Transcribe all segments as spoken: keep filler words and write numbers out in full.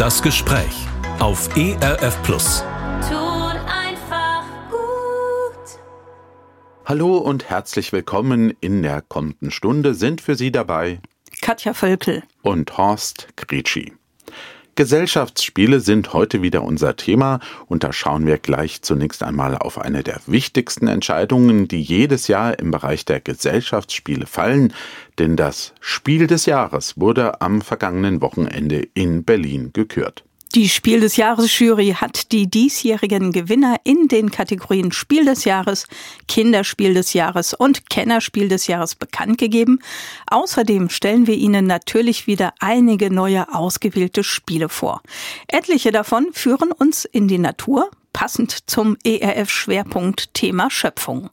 Das Gespräch auf E R F Plus. Tut einfach gut. Hallo und herzlich willkommen. In der kommenden Stunde sind für Sie dabei Katja Völkel und Horst Gretschi. Gesellschaftsspiele sind heute wieder unser Thema und da schauen wir gleich zunächst einmal auf eine der wichtigsten Entscheidungen, die jedes Jahr im Bereich der Gesellschaftsspiele fallen, denn das Spiel des Jahres wurde am vergangenen Wochenende in Berlin gekürt. Die Spiel des Jahres Jury hat die diesjährigen Gewinner in den Kategorien Spiel des Jahres, Kinderspiel des Jahres und Kennerspiel des Jahres bekannt gegeben. Außerdem stellen wir Ihnen natürlich wieder einige neue ausgewählte Spiele vor. Etliche davon führen uns in die Natur, passend zum E R F-Schwerpunkt Thema Schöpfung.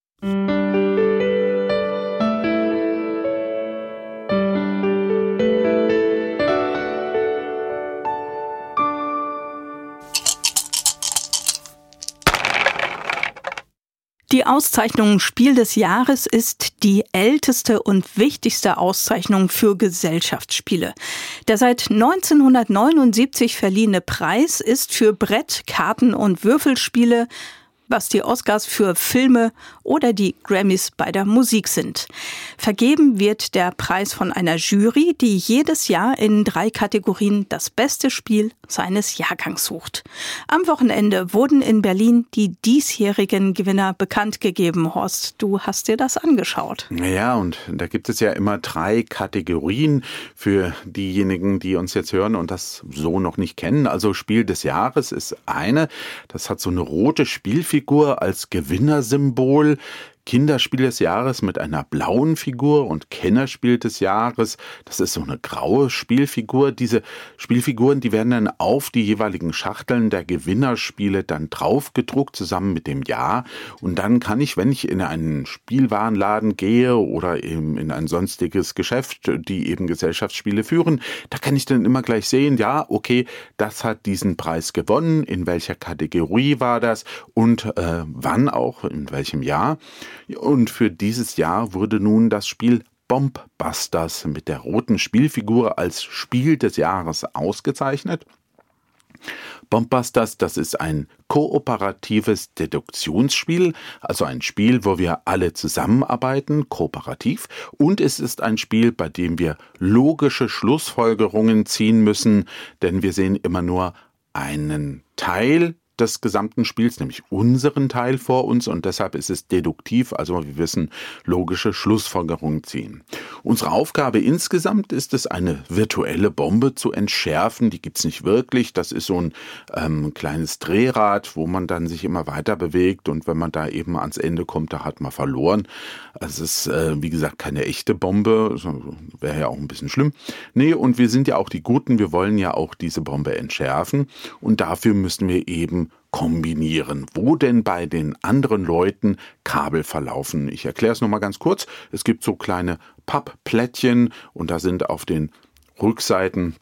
Die Auszeichnung Spiel des Jahres ist die älteste und wichtigste Auszeichnung für Gesellschaftsspiele. Der seit neunzehnhundertneunundsiebzig verliehene Preis ist für Brett-, Karten- und Würfelspiele, was die Oscars für Filme oder die Grammys bei der Musik sind. Vergeben wird der Preis von einer Jury, die jedes Jahr in drei Kategorien das beste Spiel seines Jahrgangs sucht. Am Wochenende wurden in Berlin die diesjährigen Gewinner bekannt gegeben. Horst, du hast dir das angeschaut. Ja, und da gibt es ja immer drei Kategorien für diejenigen, die uns jetzt hören und das so noch nicht kennen. Also Spiel des Jahres ist eine, das hat so eine rote Spielfigur als Gewinnersymbol. Kinderspiel des Jahres mit einer blauen Figur und Kennerspiel des Jahres, das ist so eine graue Spielfigur. Diese Spielfiguren, die werden dann auf die jeweiligen Schachteln der Gewinnerspiele dann draufgedruckt, zusammen mit dem Jahr. Und dann kann ich, wenn ich in einen Spielwarenladen gehe oder eben in ein sonstiges Geschäft, die eben Gesellschaftsspiele führen, da kann ich dann immer gleich sehen, ja, okay, das hat diesen Preis gewonnen, in welcher Kategorie war das und äh, wann auch, in welchem Jahr. Und für dieses Jahr wurde nun das Spiel Bombbusters mit der roten Spielfigur als Spiel des Jahres ausgezeichnet. Bombbusters, das ist ein kooperatives Deduktionsspiel, also ein Spiel, wo wir alle zusammenarbeiten, kooperativ. Und es ist ein Spiel, bei dem wir logische Schlussfolgerungen ziehen müssen, denn wir sehen immer nur einen Teil des gesamten Spiels, nämlich unseren Teil vor uns und deshalb ist es deduktiv, also wir wissen logische Schlussfolgerungen ziehen. Unsere Aufgabe insgesamt ist es, eine virtuelle Bombe zu entschärfen, die gibt's nicht wirklich, das ist so ein ähm, kleines Drehrad, wo man dann sich immer weiter bewegt und wenn man da eben ans Ende kommt, da hat man verloren. Es ist, äh, wie gesagt, keine echte Bombe, wäre ja auch ein bisschen schlimm. Nee, und wir sind ja auch die Guten, wir wollen ja auch diese Bombe entschärfen und dafür müssen wir eben kombinieren. Wo denn bei den anderen Leuten Kabel verlaufen? Ich erkläre es nochmal ganz kurz. Es gibt so kleine Pappplättchen und da sind auf den Rückseiten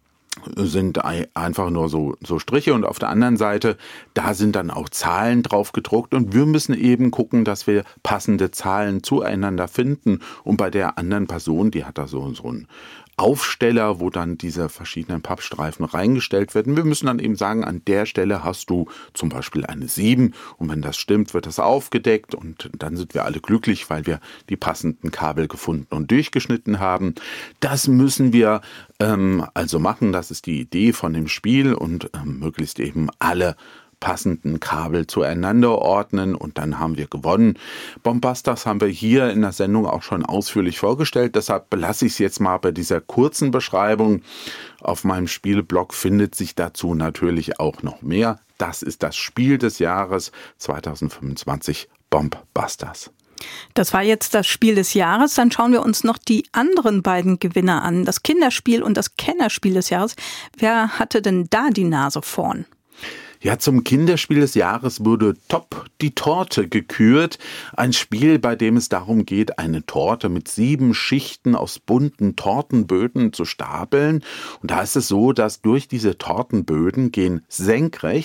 sind einfach nur so, so Striche und auf der anderen Seite, da sind dann auch Zahlen drauf gedruckt und wir müssen eben gucken, dass wir passende Zahlen zueinander finden und bei der anderen Person, die hat da so, so ein Aufsteller, wo dann diese verschiedenen Pappstreifen reingestellt werden. Wir müssen dann eben sagen, an der Stelle hast du zum Beispiel eine sieben und wenn das stimmt, wird das aufgedeckt und dann sind wir alle glücklich, weil wir die passenden Kabel gefunden und durchgeschnitten haben. Das müssen wir ähm, also machen, das ist die Idee von dem Spiel und ähm, möglichst eben alle passenden Kabel zueinander ordnen und dann haben wir gewonnen. Bombbusters haben wir hier in der Sendung auch schon ausführlich vorgestellt, deshalb belasse ich es jetzt mal bei dieser kurzen Beschreibung. Auf meinem Spielblog findet sich dazu natürlich auch noch mehr. Das ist das Spiel des Jahres zweitausendfünfundzwanzig, Bombbusters. Das war jetzt das Spiel des Jahres. Dann schauen wir uns noch die anderen beiden Gewinner an. Das Kinderspiel und das Kennerspiel des Jahres. Wer hatte denn da die Nase vorn? Ja, zum Kinderspiel des Jahres wurde Top die Torte gekürt. Ein Spiel, bei dem es darum geht, eine Torte mit sieben Schichten aus bunten Tortenböden zu stapeln. Und da ist es so, dass durch diese Tortenböden gehen senkrecht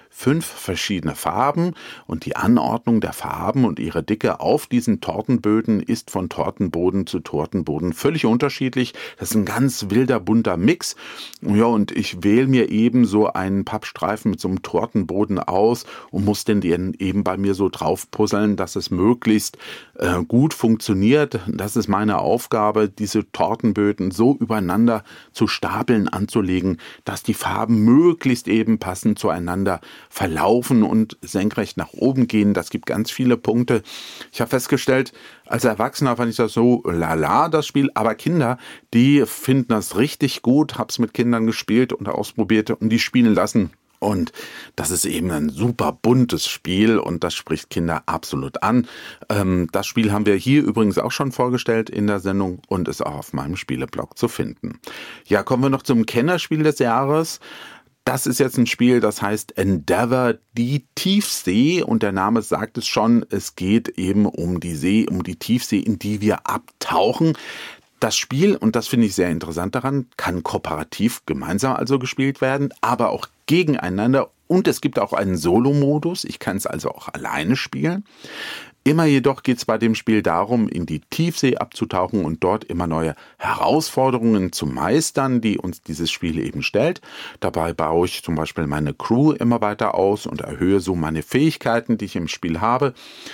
fünf verschiedene Farben und die Anordnung der Farben und ihre Dicke auf diesen Tortenböden ist von Tortenboden zu Tortenboden völlig unterschiedlich. Das ist ein ganz wilder, bunter Mix. Ja, und ich wähle mir eben so einen Pappstreifen mit so einem Tortenboden aus und muss den eben bei mir so drauf puzzeln, dass es möglichst äh, gut funktioniert. Das ist meine Aufgabe, diese Tortenböden so übereinander zu stapeln, anzulegen, dass die Farben möglichst eben passend zueinander verlaufen und senkrecht nach oben gehen. Das gibt ganz viele Punkte. Ich habe festgestellt, als Erwachsener fand ich das so lala, das Spiel, aber Kinder, die finden das richtig gut, hab's mit Kindern gespielt und ausprobiert und die spielen lassen. Und das ist eben ein super buntes Spiel und das spricht Kinder absolut an. Ähm, das Spiel haben wir hier übrigens auch schon vorgestellt in der Sendung und ist auch auf meinem Spieleblog zu finden. Ja, kommen wir noch zum Kennerspiel des Jahres. Das ist jetzt ein Spiel, das heißt Endeavour, die Tiefsee, und der Name sagt es schon, es geht eben um die See, um die Tiefsee, in die wir abtauchen. Das Spiel, und das finde ich sehr interessant daran, kann kooperativ gemeinsam also gespielt werden, aber auch gegeneinander, und es gibt auch einen Solo-Modus, ich kann es also auch alleine spielen. Immer jedoch geht es bei dem Spiel darum, in die Tiefsee abzutauchen und dort immer neue Herausforderungen zu meistern, die uns dieses Spiel eben stellt. Dabei baue ich zum Beispiel meine Crew immer weiter aus und erhöhe so meine Fähigkeiten, die ich im Spiel habe.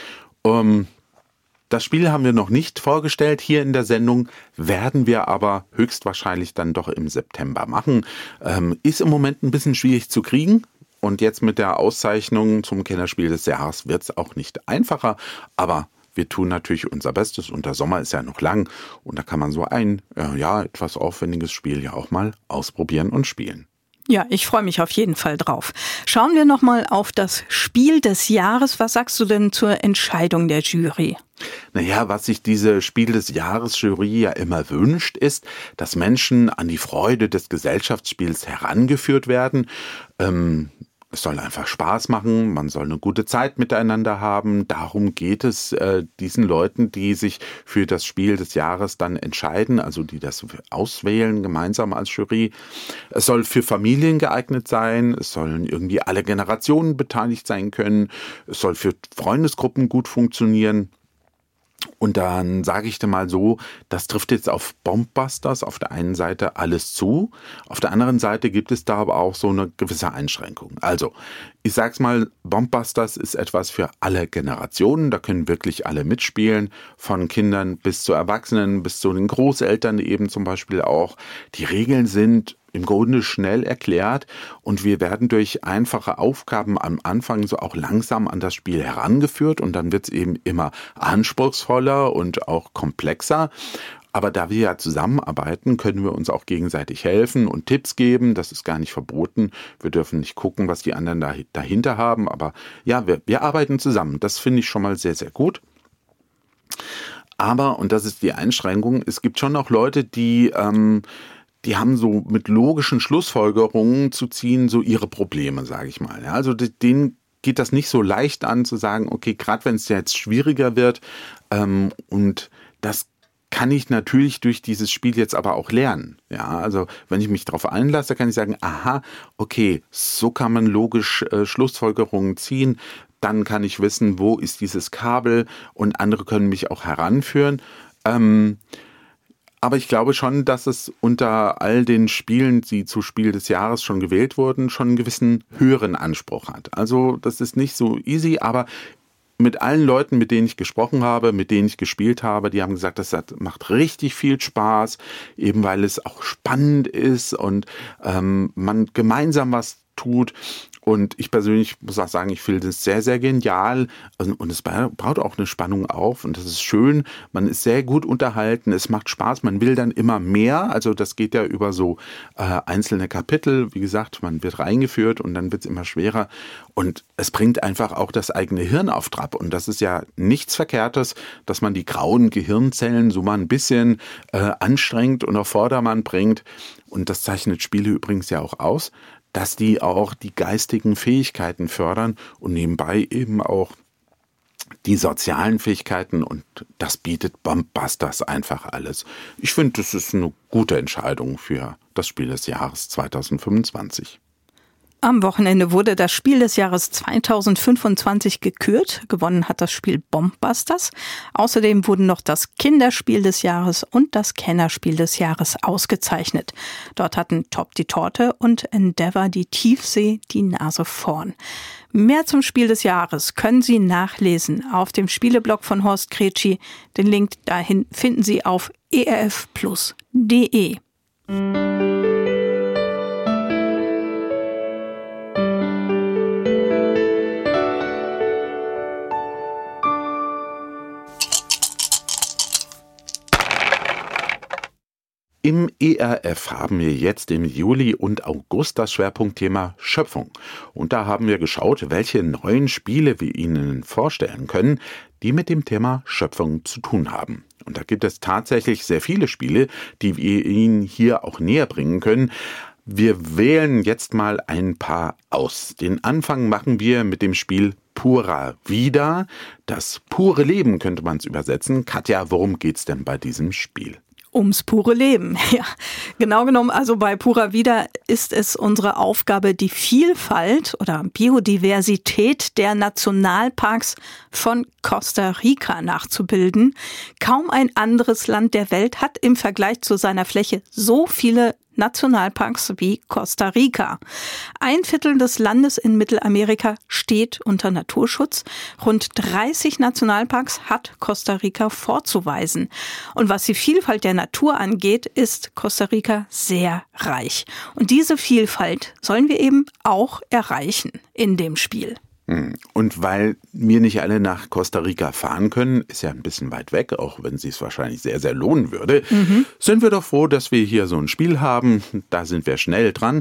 Ähm, Das Spiel haben wir noch nicht vorgestellt hier in der Sendung, werden wir aber höchstwahrscheinlich dann doch im September machen. Ähm, ist im Moment ein bisschen schwierig zu kriegen. Und jetzt mit der Auszeichnung zum Kennerspiel des Jahres wird es auch nicht einfacher, aber wir tun natürlich unser Bestes und der Sommer ist ja noch lang und da kann man so ein äh, ja etwas aufwendiges Spiel ja auch mal ausprobieren und spielen. Ja, ich freue mich auf jeden Fall drauf. Schauen wir nochmal auf das Spiel des Jahres. Was sagst du denn zur Entscheidung der Jury? Naja, was sich diese Spiel des Jahres Jury ja immer wünscht, ist, dass Menschen an die Freude des Gesellschaftsspiels herangeführt werden. Ähm, Es soll einfach Spaß machen, man soll eine gute Zeit miteinander haben. Darum geht es äh, diesen Leuten, die sich für das Spiel des Jahres dann entscheiden, also die das auswählen gemeinsam als Jury. Es soll für Familien geeignet sein, es sollen irgendwie alle Generationen beteiligt sein können, es soll für Freundesgruppen gut funktionieren. Und dann sage ich dir mal so, das trifft jetzt auf Bombbusters auf der einen Seite alles zu, auf der anderen Seite gibt es da aber auch so eine gewisse Einschränkung. Also, ich sag's mal, Bombbusters ist etwas für alle Generationen, da können wirklich alle mitspielen, von Kindern bis zu Erwachsenen, bis zu den Großeltern eben zum Beispiel auch. Die Regeln sind im Grunde schnell erklärt und wir werden durch einfache Aufgaben am Anfang so auch langsam an das Spiel herangeführt und dann wird es eben immer anspruchsvoller und auch komplexer. Aber da wir ja zusammenarbeiten, können wir uns auch gegenseitig helfen und Tipps geben. Das ist gar nicht verboten. Wir dürfen nicht gucken, was die anderen da, dahinter haben. Aber ja, wir, wir arbeiten zusammen. Das finde ich schon mal sehr, sehr gut. Aber, und das ist die Einschränkung, es gibt schon noch Leute, die... Ähm, die haben so mit logischen Schlussfolgerungen zu ziehen, so ihre Probleme, sage ich mal. Ja, also denen geht das nicht so leicht an, zu sagen, okay, gerade wenn es jetzt schwieriger wird ähm, und das kann ich natürlich durch dieses Spiel jetzt aber auch lernen. Ja, also wenn ich mich darauf einlasse, kann ich sagen, aha, okay, so kann man logisch äh, Schlussfolgerungen ziehen. Dann kann ich wissen, wo ist dieses Kabel und andere können mich auch heranführen. Ähm, Aber ich glaube schon, dass es unter all den Spielen, die zu Spiel des Jahres schon gewählt wurden, schon einen gewissen höheren Anspruch hat. Also das ist nicht so easy, aber mit allen Leuten, mit denen ich gesprochen habe, mit denen ich gespielt habe, die haben gesagt, das macht richtig viel Spaß, eben weil es auch spannend ist und ähm, man gemeinsam was tut. Und ich persönlich muss auch sagen, ich finde das sehr, sehr genial. Und es baut auch eine Spannung auf. Und das ist schön. Man ist sehr gut unterhalten. Es macht Spaß. Man will dann immer mehr. Also das geht ja über so äh, einzelne Kapitel. Wie gesagt, man wird reingeführt und dann wird es immer schwerer. Und es bringt einfach auch das eigene Hirn auf Trab. Und das ist ja nichts Verkehrtes, dass man die grauen Gehirnzellen so mal ein bisschen äh, anstrengt und auf Vordermann bringt. Und das zeichnet Spiele übrigens ja auch aus, dass die auch die geistigen Fähigkeiten fördern und nebenbei eben auch die sozialen Fähigkeiten und das bietet Bombbusters einfach alles. Ich finde, das ist eine gute Entscheidung für das Spiel des Jahres zwanzig fünfundzwanzig. Am Wochenende wurde das Spiel des Jahres zweitausendfünfundzwanzig gekürt. Gewonnen hat das Spiel Bombbusters. Außerdem wurden noch das Kinderspiel des Jahres und das Kennerspiel des Jahres ausgezeichnet. Dort hatten Top die Torte und Endeavour die Tiefsee die Nase vorn. Mehr zum Spiel des Jahres können Sie nachlesen auf dem Spieleblog von Horst Kretschi. Den Link dahin finden Sie auf e r f plus punkt d e. Im E R F haben wir jetzt im Juli und August das Schwerpunktthema Schöpfung. Und da haben wir geschaut, welche neuen Spiele wir Ihnen vorstellen können, die mit dem Thema Schöpfung zu tun haben. Und da gibt es tatsächlich sehr viele Spiele, die wir Ihnen hier auch näher bringen können. Wir wählen jetzt mal ein paar aus. Den Anfang machen wir mit dem Spiel Pura Vida. Das pure Leben könnte man es übersetzen. Katja, worum geht's denn bei diesem Spiel? Ums pure Leben, ja. Genau genommen, also bei Pura Vida ist es unsere Aufgabe, die Vielfalt oder Biodiversität der Nationalparks von Costa Rica nachzubilden. Kaum ein anderes Land der Welt hat im Vergleich zu seiner Fläche so viele Nationalparks wie Costa Rica. Ein Viertel des Landes in Mittelamerika steht unter Naturschutz. Rund dreißig Nationalparks hat Costa Rica vorzuweisen. Und was die Vielfalt der Natur angeht, ist Costa Rica sehr reich. Und diese Vielfalt sollen wir eben auch erreichen in dem Spiel. Und weil wir nicht alle nach Costa Rica fahren können, ist ja ein bisschen weit weg, auch wenn es sich wahrscheinlich sehr, sehr lohnen würde, mhm. sind wir doch froh, dass wir hier so ein Spiel haben. Da sind wir schnell dran.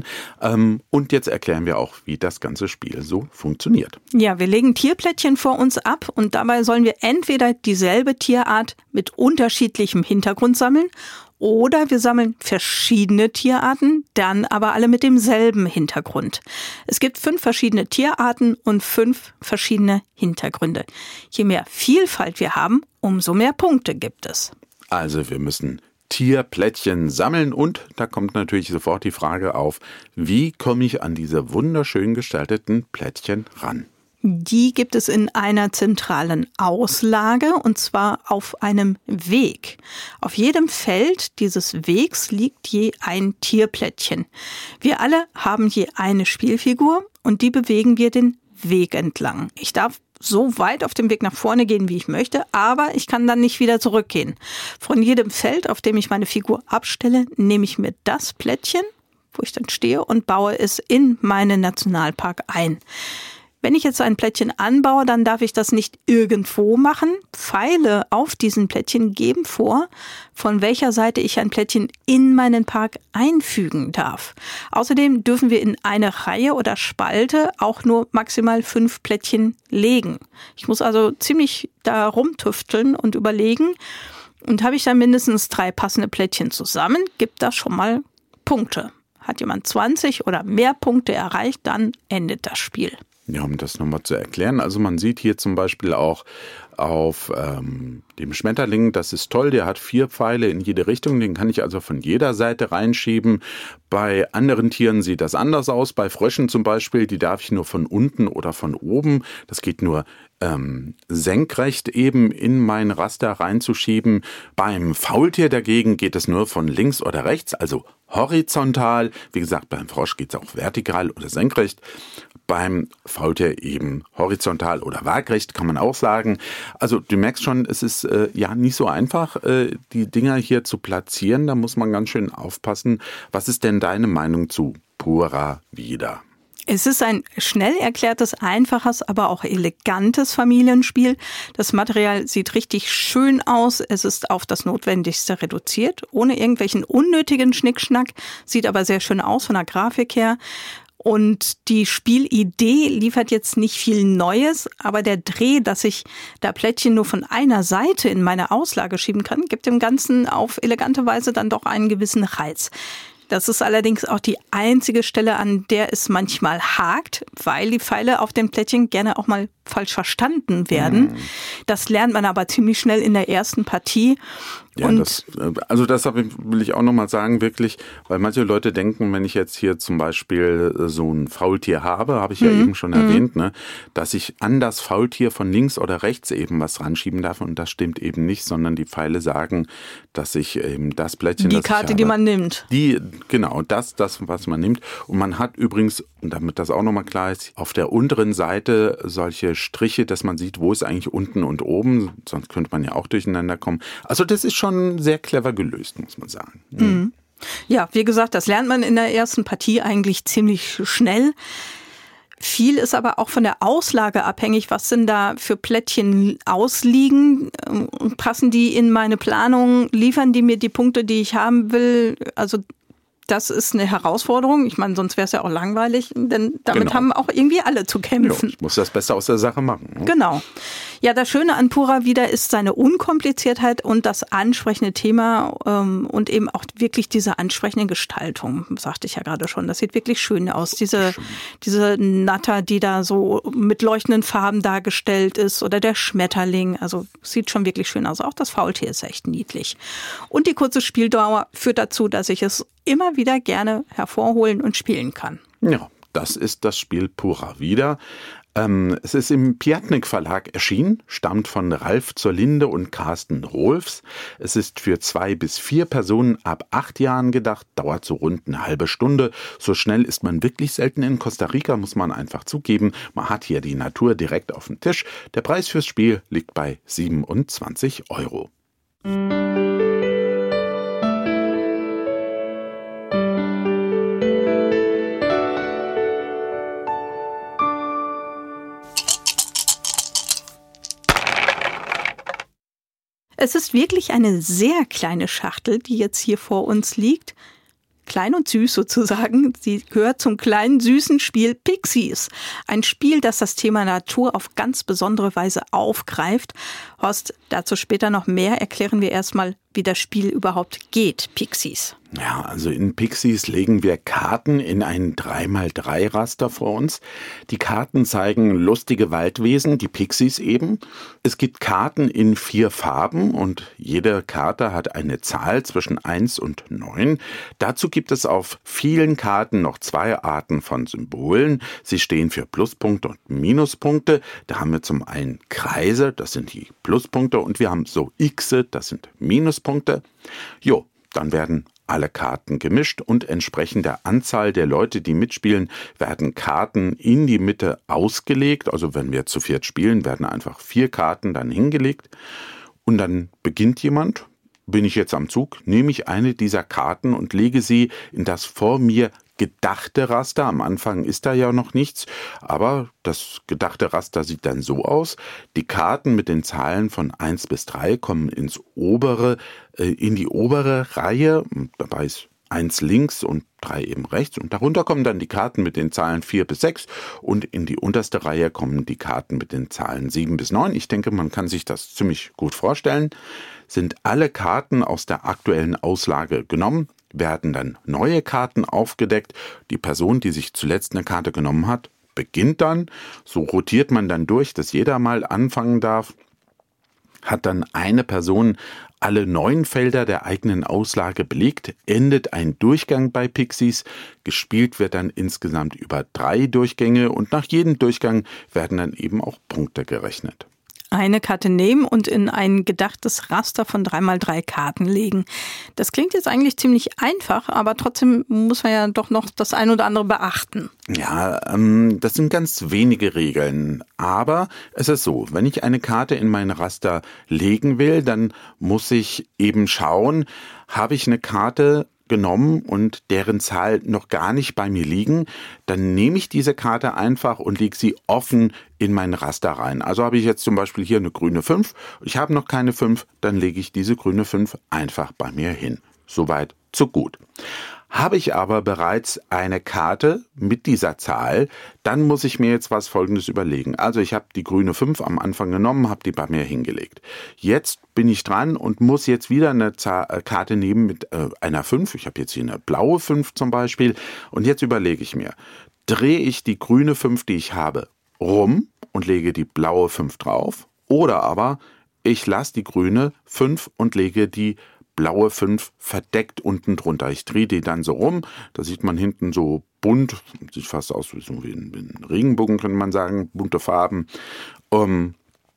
Und jetzt erklären wir auch, wie das ganze Spiel so funktioniert. Ja, wir legen Tierplättchen vor uns ab und dabei sollen wir entweder dieselbe Tierart mit unterschiedlichem Hintergrund sammeln oder wir sammeln verschiedene Tierarten, dann aber alle mit demselben Hintergrund. Es gibt fünf verschiedene Tierarten und fünf verschiedene Hintergründe. Je mehr Vielfalt wir haben, umso mehr Punkte gibt es. Also wir müssen Tierplättchen sammeln und da kommt natürlich sofort die Frage auf, wie komme ich an diese wunderschön gestalteten Plättchen ran? Die gibt es in einer zentralen Auslage und zwar auf einem Weg. Auf jedem Feld dieses Wegs liegt je ein Tierplättchen. Wir alle haben je eine Spielfigur und die bewegen wir den Weg entlang. Ich darf so weit auf dem Weg nach vorne gehen, wie ich möchte, aber ich kann dann nicht wieder zurückgehen. Von jedem Feld, auf dem ich meine Figur abstelle, nehme ich mir das Plättchen, wo ich dann stehe und baue es in meinen Nationalpark ein. Wenn ich jetzt ein Plättchen anbaue, dann darf ich das nicht irgendwo machen. Pfeile auf diesen Plättchen geben vor, von welcher Seite ich ein Plättchen in meinen Park einfügen darf. Außerdem dürfen wir in eine Reihe oder Spalte auch nur maximal fünf Plättchen legen. Ich muss also ziemlich da rumtüfteln und überlegen. Und habe ich dann mindestens drei passende Plättchen zusammen, gibt das schon mal Punkte. Hat jemand zwanzig oder mehr Punkte erreicht, dann endet das Spiel. Ja, um das nochmal zu erklären, also man sieht hier zum Beispiel auch auf ähm, dem Schmetterling, das ist toll, der hat vier Pfeile in jede Richtung, den kann ich also von jeder Seite reinschieben. Bei anderen Tieren sieht das anders aus, bei Fröschen zum Beispiel, die darf ich nur von unten oder von oben, das geht nur ähm, senkrecht eben in mein Raster reinzuschieben. Beim Faultier dagegen geht es nur von links oder rechts, also horizontal. Wie gesagt, beim Frosch geht es auch vertikal oder senkrecht. Beim Faultier eben horizontal oder waagrecht, kann man auch sagen. Also du merkst schon, es ist äh, ja nicht so einfach, äh, die Dinger hier zu platzieren. Da muss man ganz schön aufpassen. Was ist denn deine Meinung zu Pura Vida? Es ist ein schnell erklärtes, einfaches, aber auch elegantes Familienspiel. Das Material sieht richtig schön aus. Es ist auf das Notwendigste reduziert, ohne irgendwelchen unnötigen Schnickschnack. Sieht aber sehr schön aus von der Grafik her. Und die Spielidee liefert jetzt nicht viel Neues, aber der Dreh, dass ich da Plättchen nur von einer Seite in meine Auslage schieben kann, gibt dem Ganzen auf elegante Weise dann doch einen gewissen Reiz. Das ist allerdings auch die einzige Stelle, an der es manchmal hakt, weil die Pfeile auf den Plättchen gerne auch mal falsch verstanden werden. Mhm. Das lernt man aber ziemlich schnell in der ersten Partie. Ja, Und das, also das will ich auch nochmal sagen, wirklich, weil manche Leute denken, wenn ich jetzt hier zum Beispiel so ein Faultier habe, habe ich ja mhm. eben schon erwähnt, ne, dass ich an das Faultier von links oder rechts eben was ranschieben darf und das stimmt eben nicht, sondern die Pfeile sagen, dass ich eben das Plättchen, die das Karte, ich habe, die man nimmt. Die, genau, das, das, was man nimmt. Und man hat übrigens, und damit das auch nochmal klar ist, auf der unteren Seite solche Striche, dass man sieht, wo ist eigentlich unten und oben, sonst könnte man ja auch durcheinander kommen. Also das ist schon schon sehr clever gelöst, muss man sagen. Mhm. Ja, wie gesagt, das lernt man in der ersten Partie eigentlich ziemlich schnell. Viel ist aber auch von der Auslage abhängig. Was sind da für Plättchen ausliegen? Passen die in meine Planung? Liefern die mir die Punkte, die ich haben will? Also das ist eine Herausforderung. Ich meine, sonst wäre es ja auch langweilig, denn damit genau. haben auch irgendwie alle zu kämpfen. Jo, ich muss das Beste aus der Sache machen. Ne? Genau. Ja, das Schöne an Pura Vida ist seine Unkompliziertheit und das ansprechende Thema ähm, und eben auch wirklich diese ansprechende Gestaltung, sagte ich ja gerade schon. Das sieht wirklich schön aus. Diese, diese Natter, die da so mit leuchtenden Farben dargestellt ist oder der Schmetterling. Also sieht schon wirklich schön aus. Auch das Faultier ist echt niedlich. Und die kurze Spieldauer führt dazu, dass ich es immer wieder gerne hervorholen und spielen kann. Ja, das ist das Spiel Pura Vida. Ähm, es ist im Piatnik Verlag erschienen, stammt von Ralf zur Linde und Carsten Rohlfs. Es ist für zwei bis vier Personen ab acht Jahren gedacht, dauert so rund eine halbe Stunde. So schnell ist man wirklich selten in Costa Rica, muss man einfach zugeben. Man hat hier die Natur direkt auf dem Tisch. Der Preis fürs Spiel liegt bei siebenundzwanzig Euro. Es ist wirklich eine sehr kleine Schachtel, die jetzt hier vor uns liegt. Klein und süß sozusagen. Sie gehört zum kleinen, süßen Spiel Pixies. Ein Spiel, das das Thema Natur auf ganz besondere Weise aufgreift. Horst, dazu später noch mehr. Erklären wir erstmal, wie das Spiel überhaupt geht, Pixies. Ja, also in Pixies legen wir Karten in ein drei mal drei Raster vor uns. Die Karten zeigen lustige Waldwesen, die Pixies eben. Es gibt Karten in vier Farben und jede Karte hat eine Zahl zwischen eins und neun. Dazu gibt es auf vielen Karten noch zwei Arten von Symbolen. Sie stehen für Pluspunkte und Minuspunkte. Da haben wir zum einen Kreise, das sind die Pluspunkte, und wir haben so Xe, das sind Minuspunkte. Jo, dann werden alle Karten gemischt und entsprechend der Anzahl der Leute, die mitspielen, werden Karten in die Mitte ausgelegt. Also wenn wir zu viert spielen, werden einfach vier Karten dann hingelegt. Und dann beginnt jemand, bin ich jetzt am Zug, nehme ich eine dieser Karten und lege sie in das vor mir gedachte Raster. Am Anfang ist da ja noch nichts, aber das gedachte Raster sieht dann so aus. Die Karten mit den Zahlen von eins bis drei kommen ins obere, äh, in die obere Reihe. Dabei ist eins links und drei eben rechts. Und darunter kommen dann die Karten mit den Zahlen vier bis sechs. Und in die unterste Reihe kommen die Karten mit den Zahlen sieben bis neun. Ich denke, man kann sich das ziemlich gut vorstellen. Sind alle Karten aus der aktuellen Auslage genommen, werden dann neue Karten aufgedeckt. Die Person, die sich zuletzt eine Karte genommen hat, beginnt dann. So rotiert man dann durch, dass jeder mal anfangen darf. Hat dann eine Person alle neun Felder der eigenen Auslage belegt, endet ein Durchgang bei Pixies. Gespielt wird dann insgesamt über drei Durchgänge und nach jedem Durchgang werden dann eben auch Punkte gerechnet. Eine Karte nehmen und in ein gedachtes Raster von drei mal drei Karten legen. Das klingt jetzt eigentlich ziemlich einfach, aber trotzdem muss man ja doch noch das ein oder andere beachten. Ja, ähm, das sind ganz wenige Regeln. Aber es ist so, wenn ich eine Karte in mein Raster legen will, dann muss ich eben schauen, habe ich eine Karte genommen und deren Zahl noch gar nicht bei mir liegen, dann nehme ich diese Karte einfach und lege sie offen in mein Raster rein. Also habe ich jetzt zum Beispiel hier eine grüne fünf, ich habe noch keine fünf, dann lege ich diese grüne fünf einfach bei mir hin. Soweit, so gut. Habe ich aber bereits eine Karte mit dieser Zahl, dann muss ich mir jetzt was Folgendes überlegen. Also ich habe die grüne fünf am Anfang genommen, habe die bei mir hingelegt. Jetzt bin ich dran und muss jetzt wieder eine Karte nehmen mit äh, einer fünf. Ich habe jetzt hier eine blaue fünf zum Beispiel. Und jetzt überlege ich mir, drehe ich die grüne fünf, die ich habe, rum und lege die blaue fünf drauf? Oder aber ich lasse die grüne fünf und lege die blaue fünf verdeckt unten drunter. Ich drehe die dann so rum, da sieht man hinten so bunt, sieht fast aus wie, so wie, ein, wie ein Regenbogen, könnte man sagen, bunte Farben. Um,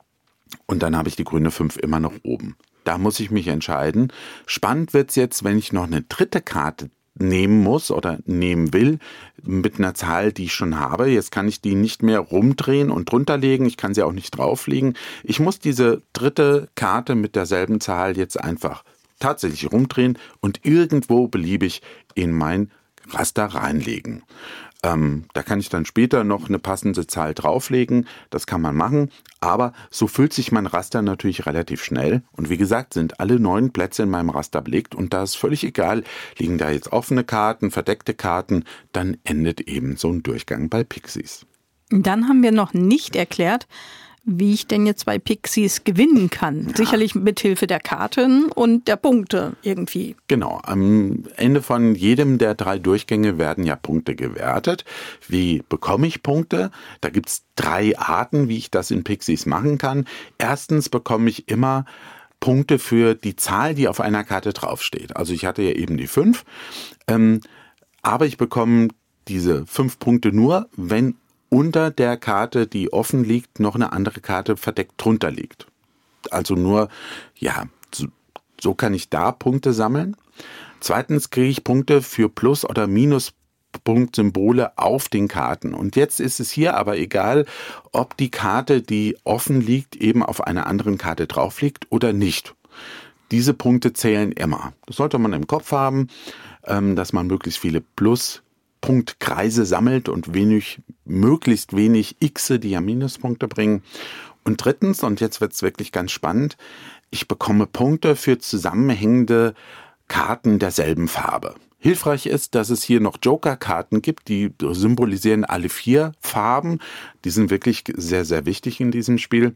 und dann habe ich die grüne fünf immer noch oben. Da muss ich mich entscheiden. Spannend wird's jetzt, wenn ich noch eine dritte Karte nehmen muss oder nehmen will mit einer Zahl, die ich schon habe. Jetzt kann ich die nicht mehr rumdrehen und drunter legen. Ich kann sie auch nicht drauflegen. Ich muss diese dritte Karte mit derselben Zahl jetzt einfach tatsächlich rumdrehen und irgendwo beliebig in mein Raster reinlegen. Ähm, da kann ich dann später noch eine passende Zahl drauflegen. Das kann man machen. Aber so füllt sich mein Raster natürlich relativ schnell. Und wie gesagt, sind alle neun Plätze in meinem Raster belegt. Und da ist völlig egal, liegen da jetzt offene Karten, verdeckte Karten, dann endet eben so ein Durchgang bei Pixies. Dann haben wir noch nicht erklärt, wie ich denn jetzt bei Pixies gewinnen kann. Ja. Sicherlich mit Hilfe der Karten und der Punkte irgendwie. Genau, am Ende von jedem der drei Durchgänge werden ja Punkte gewertet. Wie bekomme ich Punkte? Da gibt es drei Arten, wie ich das in Pixies machen kann. Erstens bekomme ich immer Punkte für die Zahl, die auf einer Karte draufsteht. Also ich hatte ja eben die fünf, ähm, aber ich bekomme diese fünf Punkte nur, wenn unter der Karte, die offen liegt, noch eine andere Karte verdeckt drunter liegt. Also nur, ja, so, so kann ich da Punkte sammeln. Zweitens kriege ich Punkte für Plus- oder Minuspunktsymbole auf den Karten. Und jetzt ist es hier aber egal, ob die Karte, die offen liegt, eben auf einer anderen Karte drauf liegt oder nicht. Diese Punkte zählen immer. Das sollte man im Kopf haben, dass man möglichst viele Plus- Punktkreise sammelt und wenig, möglichst wenig Xe, die ja Minuspunkte bringen. Und drittens, und jetzt wird's wirklich ganz spannend, ich bekomme Punkte für zusammenhängende Karten derselben Farbe. Hilfreich ist, dass es hier noch Joker-Karten gibt, die symbolisieren alle vier Farben. Die sind wirklich sehr, sehr wichtig in diesem Spiel.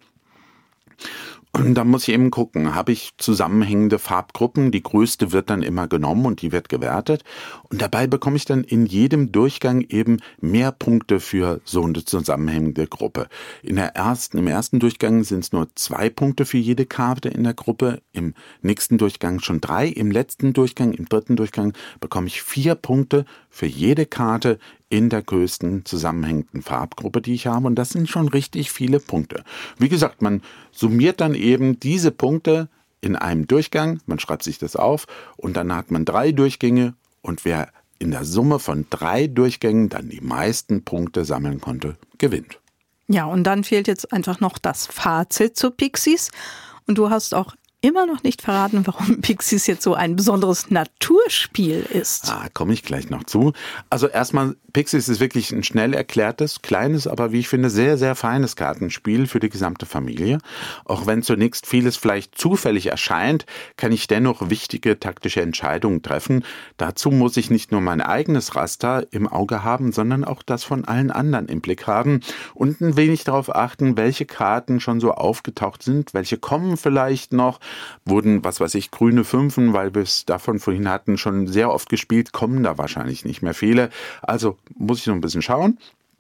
Und da muss ich eben gucken, habe ich zusammenhängende Farbgruppen, die größte wird dann immer genommen und die wird gewertet. Und dabei bekomme ich dann in jedem Durchgang eben mehr Punkte für so eine zusammenhängende Gruppe. In der ersten, im ersten Durchgang sind es nur zwei Punkte für jede Karte in der Gruppe, im nächsten Durchgang schon drei, im letzten Durchgang, im dritten Durchgang bekomme ich vier Punkte für jede Karte in der größten zusammenhängenden Farbgruppe, die ich habe. Und das sind schon richtig viele Punkte. Wie gesagt, man summiert dann eben diese Punkte in einem Durchgang, man schreibt sich das auf und dann hat man drei Durchgänge und wer in der Summe von drei Durchgängen dann die meisten Punkte sammeln konnte, gewinnt. Ja, und dann fehlt jetzt einfach noch das Fazit zu Pixies. Und du hast auch immer noch nicht verraten, warum Pixies jetzt so ein besonderes Naturspiel ist. Ah, komme ich gleich noch zu. Also erstmal, Pixies ist wirklich ein schnell erklärtes, kleines, aber wie ich finde, sehr, sehr feines Kartenspiel für die gesamte Familie. Auch wenn zunächst vieles vielleicht zufällig erscheint, kann ich dennoch wichtige taktische Entscheidungen treffen. Dazu muss ich nicht nur mein eigenes Raster im Auge haben, sondern auch das von allen anderen im Blick haben und ein wenig darauf achten, welche Karten schon so aufgetaucht sind, welche kommen vielleicht noch. Wurden, was weiß ich, grüne Fünfen, weil wir es davon vorhin hatten, schon sehr oft gespielt, kommen da wahrscheinlich nicht mehr viele. Also muss ich noch ein bisschen schauen.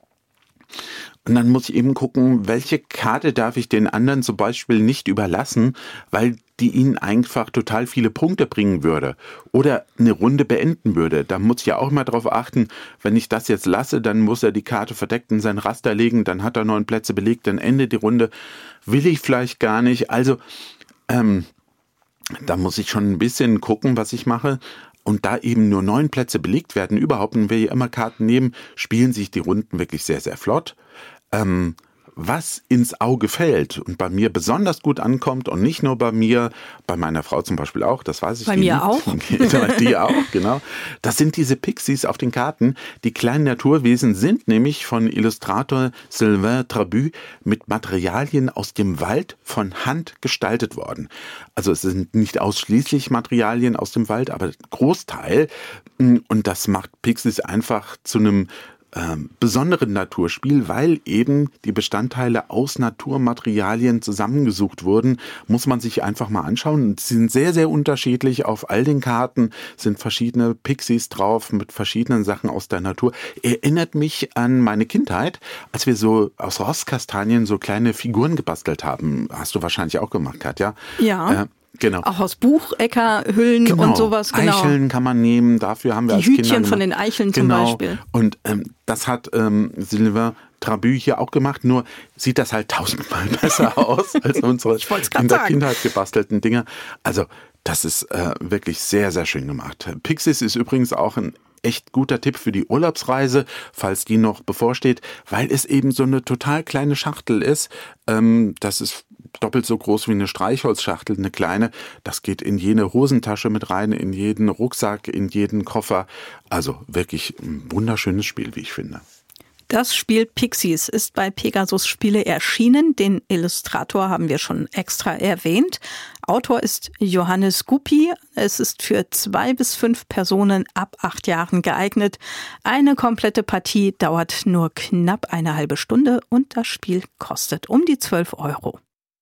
Und dann muss ich eben gucken, welche Karte darf ich den anderen zum Beispiel nicht überlassen, weil die ihnen einfach total viele Punkte bringen würde oder eine Runde beenden würde. Da muss ich ja auch mal drauf achten, wenn ich das jetzt lasse, dann muss er die Karte verdeckt in sein Raster legen, dann hat er neun Plätze belegt, dann endet die Runde. Will ich vielleicht gar nicht. Also Ähm, da muss ich schon ein bisschen gucken, was ich mache. Und da eben nur neun Plätze belegt werden, überhaupt, wenn wir hier immer Karten nehmen, spielen sich die Runden wirklich sehr, sehr flott. Ähm, was ins Auge fällt und bei mir besonders gut ankommt und nicht nur bei mir, bei meiner Frau zum Beispiel auch, das weiß ich bei nicht. Bei mir auch. Die auch, genau. Das sind diese Pixies auf den Karten. Die kleinen Naturwesen sind nämlich von Illustrator Sylvain Trabu mit Materialien aus dem Wald von Hand gestaltet worden. Also es sind nicht ausschließlich Materialien aus dem Wald, aber Großteil. Und das macht Pixies einfach zu einem ähm, besondere Naturspiel, weil eben die Bestandteile aus Naturmaterialien zusammengesucht wurden. Muss man sich einfach mal anschauen. Sie sind sehr, sehr unterschiedlich. Auf all den Karten sind verschiedene Pixies drauf mit verschiedenen Sachen aus der Natur. Erinnert mich an meine Kindheit, als wir so aus Rostkastanien so kleine Figuren gebastelt haben. Hast du wahrscheinlich auch gemacht, Katja? Ja. Äh, Genau. Auch aus Bucheckerhüllen genau. und sowas. Genau. Eicheln kann man nehmen, dafür haben wir die als Kinder Hütchen gemacht. von den Eicheln genau. zum Beispiel. Und ähm, das hat ähm, Sylvain Trabue hier auch gemacht, nur sieht das halt tausendmal besser aus als unsere in der Kindheit gebastelten Dinger. Also das ist äh, wirklich sehr, sehr schön gemacht. Pixies ist übrigens auch ein echt guter Tipp für die Urlaubsreise, falls die noch bevorsteht, weil es eben so eine total kleine Schachtel ist. Ähm, das ist doppelt so groß wie eine Streichholzschachtel, eine kleine. Das geht in jede Hosentasche mit rein, in jeden Rucksack, in jeden Koffer. Also wirklich ein wunderschönes Spiel, wie ich finde. Das Spiel Pixies ist bei Pegasus Spiele erschienen. Den Illustrator haben wir schon extra erwähnt. Autor ist Johannes Guppi. Es ist für zwei bis fünf Personen ab acht Jahren geeignet. Eine komplette Partie dauert nur knapp eine halbe Stunde und das Spiel kostet um die zwölf Euro.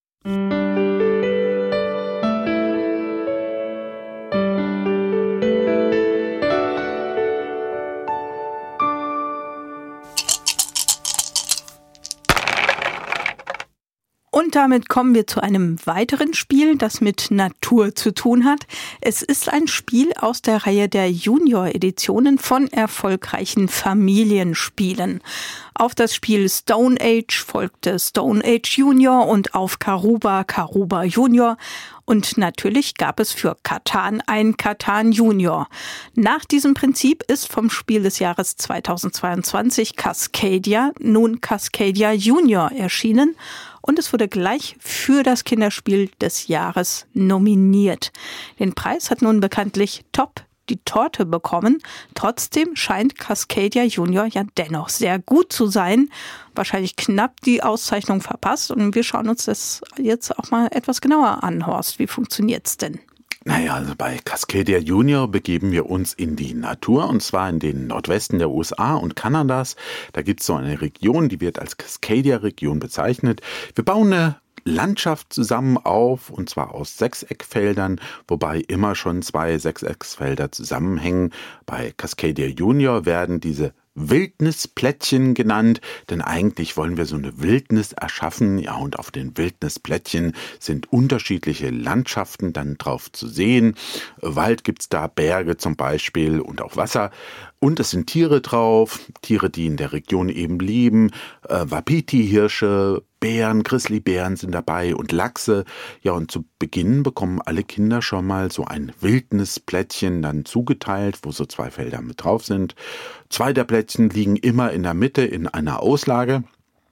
Und damit kommen wir zu einem weiteren Spiel, das mit Natur zu tun hat. Es ist ein Spiel aus der Reihe der Junior-Editionen von erfolgreichen Familienspielen. Auf das Spiel Stone Age folgte Stone Age Junior und auf Karuba Karuba Junior. Und natürlich gab es für Catan ein Catan Junior. Nach diesem Prinzip ist vom Spiel des Jahres zweitausendzweiundzwanzig Cascadia nun Cascadia Junior erschienen. Und es wurde gleich für das Kinderspiel des Jahres nominiert. Den Preis hat nun bekanntlich Top die Torte bekommen. Trotzdem scheint Cascadia Junior ja dennoch sehr gut zu sein. Wahrscheinlich knapp die Auszeichnung verpasst. Und wir schauen uns das jetzt auch mal etwas genauer an, Horst. Wie funktioniert's denn? Naja, also bei Cascadia Junior begeben wir uns in die Natur, und zwar in den Nordwesten der U S A und Kanadas. Da gibt es so eine Region, die wird als Cascadia-Region bezeichnet. Wir bauen eine Landschaft zusammen auf, und zwar aus Sechseckfeldern, wobei immer schon zwei Sechsecksfelder zusammenhängen. Bei Cascadia Junior werden diese Wildnisplättchen genannt, denn eigentlich wollen wir so eine Wildnis erschaffen. Ja, und auf den Wildnisplättchen sind unterschiedliche Landschaften dann drauf zu sehen. Wald gibt's da, Berge zum Beispiel und auch Wasser. Und es sind Tiere drauf, Tiere, die in der Region eben leben. Äh, Wapiti-Hirsche, Bären, Grizzlybären sind dabei und Lachse. Ja, und zu Beginn bekommen alle Kinder schon mal so ein Wildnisplättchen dann zugeteilt, wo so zwei Felder mit drauf sind. Zwei der Plättchen liegen immer in der Mitte in einer Auslage.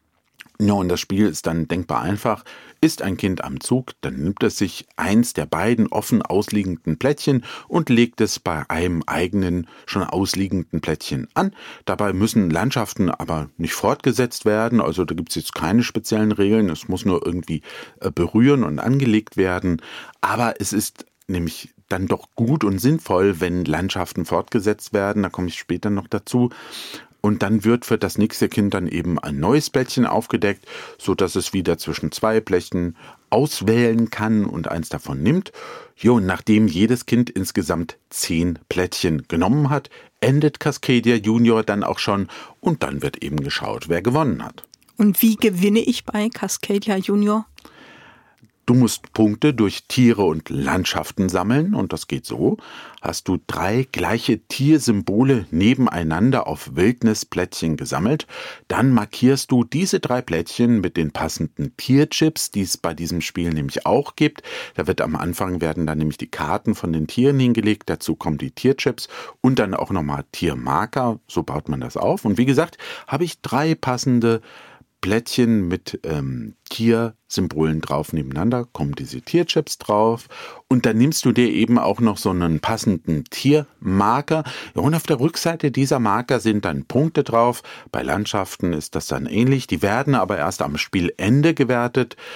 Ja, und das Spiel ist dann denkbar einfach. Ist ein Kind am Zug, dann nimmt es sich eins der beiden offen ausliegenden Plättchen und legt es bei einem eigenen, schon ausliegenden Plättchen an. Dabei müssen Landschaften aber nicht fortgesetzt werden, also da gibt es jetzt keine speziellen Regeln, es muss nur irgendwie berühren und angelegt werden. Aber es ist nämlich dann doch gut und sinnvoll, wenn Landschaften fortgesetzt werden, da komme ich später noch dazu. Und dann wird für das nächste Kind dann eben ein neues Plättchen aufgedeckt, so dass es wieder zwischen zwei Plättchen auswählen kann und eins davon nimmt. Jo, und nachdem jedes Kind insgesamt zehn Plättchen genommen hat, endet Cascadia Junior dann auch schon und dann wird eben geschaut, wer gewonnen hat. Und wie gewinne ich bei Cascadia Junior? Du musst Punkte durch Tiere und Landschaften sammeln und das geht so. Hast du drei gleiche Tiersymbole nebeneinander auf Wildnisplättchen gesammelt, dann markierst du diese drei Plättchen mit den passenden Tierchips, die es bei diesem Spiel nämlich auch gibt. Da wird am Anfang werden dann nämlich die Karten von den Tieren hingelegt, dazu kommen die Tierchips und dann auch nochmal Tiermarker, so baut man das auf. Und wie gesagt, habe ich drei passende Plättchen mit ähm, Tiersymbolen drauf nebeneinander, kommen diese Tierchips drauf und dann nimmst du dir eben auch noch so einen passenden Tiermarker. Ja, und auf der Rückseite dieser Marker sind dann Punkte drauf. Bei Landschaften ist das dann ähnlich. Die werden aber erst am Spielende gewertet.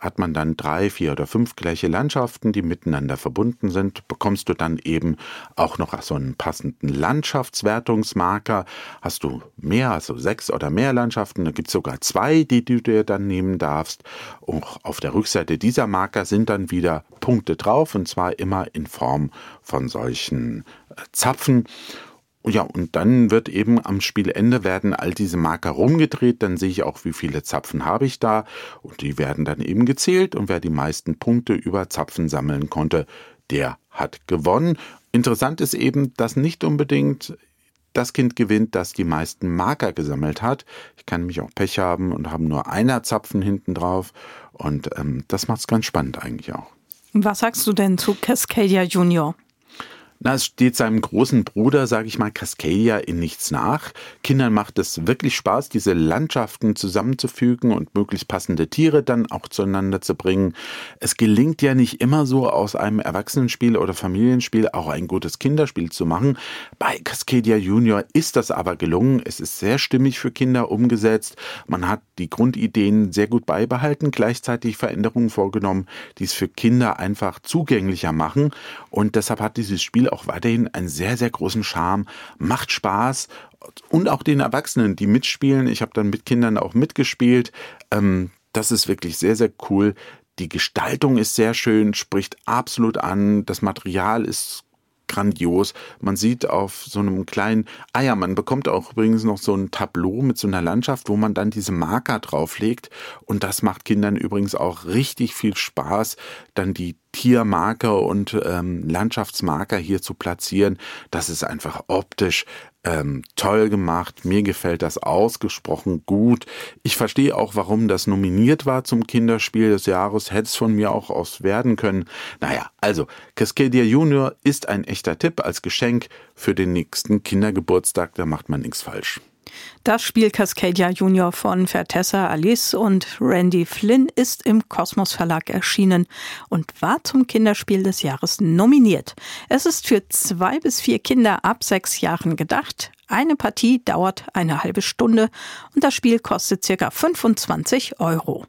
hat man dann drei, vier oder fünf gleiche Landschaften, die miteinander verbunden sind. Bekommst du dann eben auch noch so einen passenden Landschaftswertungsmarker. Hast du mehr, also sechs oder mehr Landschaften, da gibt es sogar zwei, die du dir dann nehmen darfst. Auch auf der Rückseite dieser Marker sind dann wieder Punkte drauf, und zwar immer in Form von solchen Zapfen. Ja, und dann wird eben am Spielende werden all diese Marker rumgedreht, dann sehe ich auch, wie viele Zapfen habe ich da, und die werden dann eben gezählt, und wer die meisten Punkte über Zapfen sammeln konnte, der hat gewonnen. Interessant ist eben, dass nicht unbedingt das Kind gewinnt, das die meisten Marker gesammelt hat. Ich kann nämlich auch Pech haben und habe nur einer Zapfen hinten drauf, und ähm, das macht es ganz spannend eigentlich auch. Was sagst du denn zu Cascadia Junior? Na, es steht seinem großen Bruder, sage ich mal, Cascadia in nichts nach. Kindern macht es wirklich Spaß, diese Landschaften zusammenzufügen und möglichst passende Tiere dann auch zueinander zu bringen. Es gelingt ja nicht immer so, aus einem Erwachsenenspiel oder Familienspiel auch ein gutes Kinderspiel zu machen. Bei Cascadia Junior ist das aber gelungen. Es ist sehr stimmig für Kinder umgesetzt. Man hat die Grundideen sehr gut beibehalten, gleichzeitig Veränderungen vorgenommen, die es für Kinder einfach zugänglicher machen. Und deshalb hat dieses Spiel auch weiterhin einen sehr, sehr großen Charme, macht Spaß, und auch den Erwachsenen, die mitspielen. Ich habe dann mit Kindern auch mitgespielt. Ähm, das ist wirklich sehr, sehr cool. Die Gestaltung ist sehr schön, spricht absolut an. Das Material ist grandios. Man sieht auf so einem kleinen, ah ja, man bekommt auch übrigens noch so ein Tableau mit so einer Landschaft, wo man dann diese Marker drauflegt, und das macht Kindern übrigens auch richtig viel Spaß, dann die Tiermarker und ähm, Landschaftsmarker hier zu platzieren. Das ist einfach optisch ähm, toll gemacht. Mir gefällt das ausgesprochen gut. Ich verstehe auch, warum das nominiert war zum Kinderspiel des Jahres. Hätte es von mir auch aus werden können. Naja, also Cascadia Junior ist ein echter Tipp als Geschenk für den nächsten Kindergeburtstag. Da macht man nichts falsch. Das Spiel Cascadia Junior von Vertessa Alice und Randy Flynn ist im Kosmos Verlag erschienen und war zum Kinderspiel des Jahres nominiert. Es ist für zwei bis vier Kinder ab sechs Jahren gedacht. Eine Partie dauert eine halbe Stunde und das Spiel kostet ca. fünfundzwanzig Euro.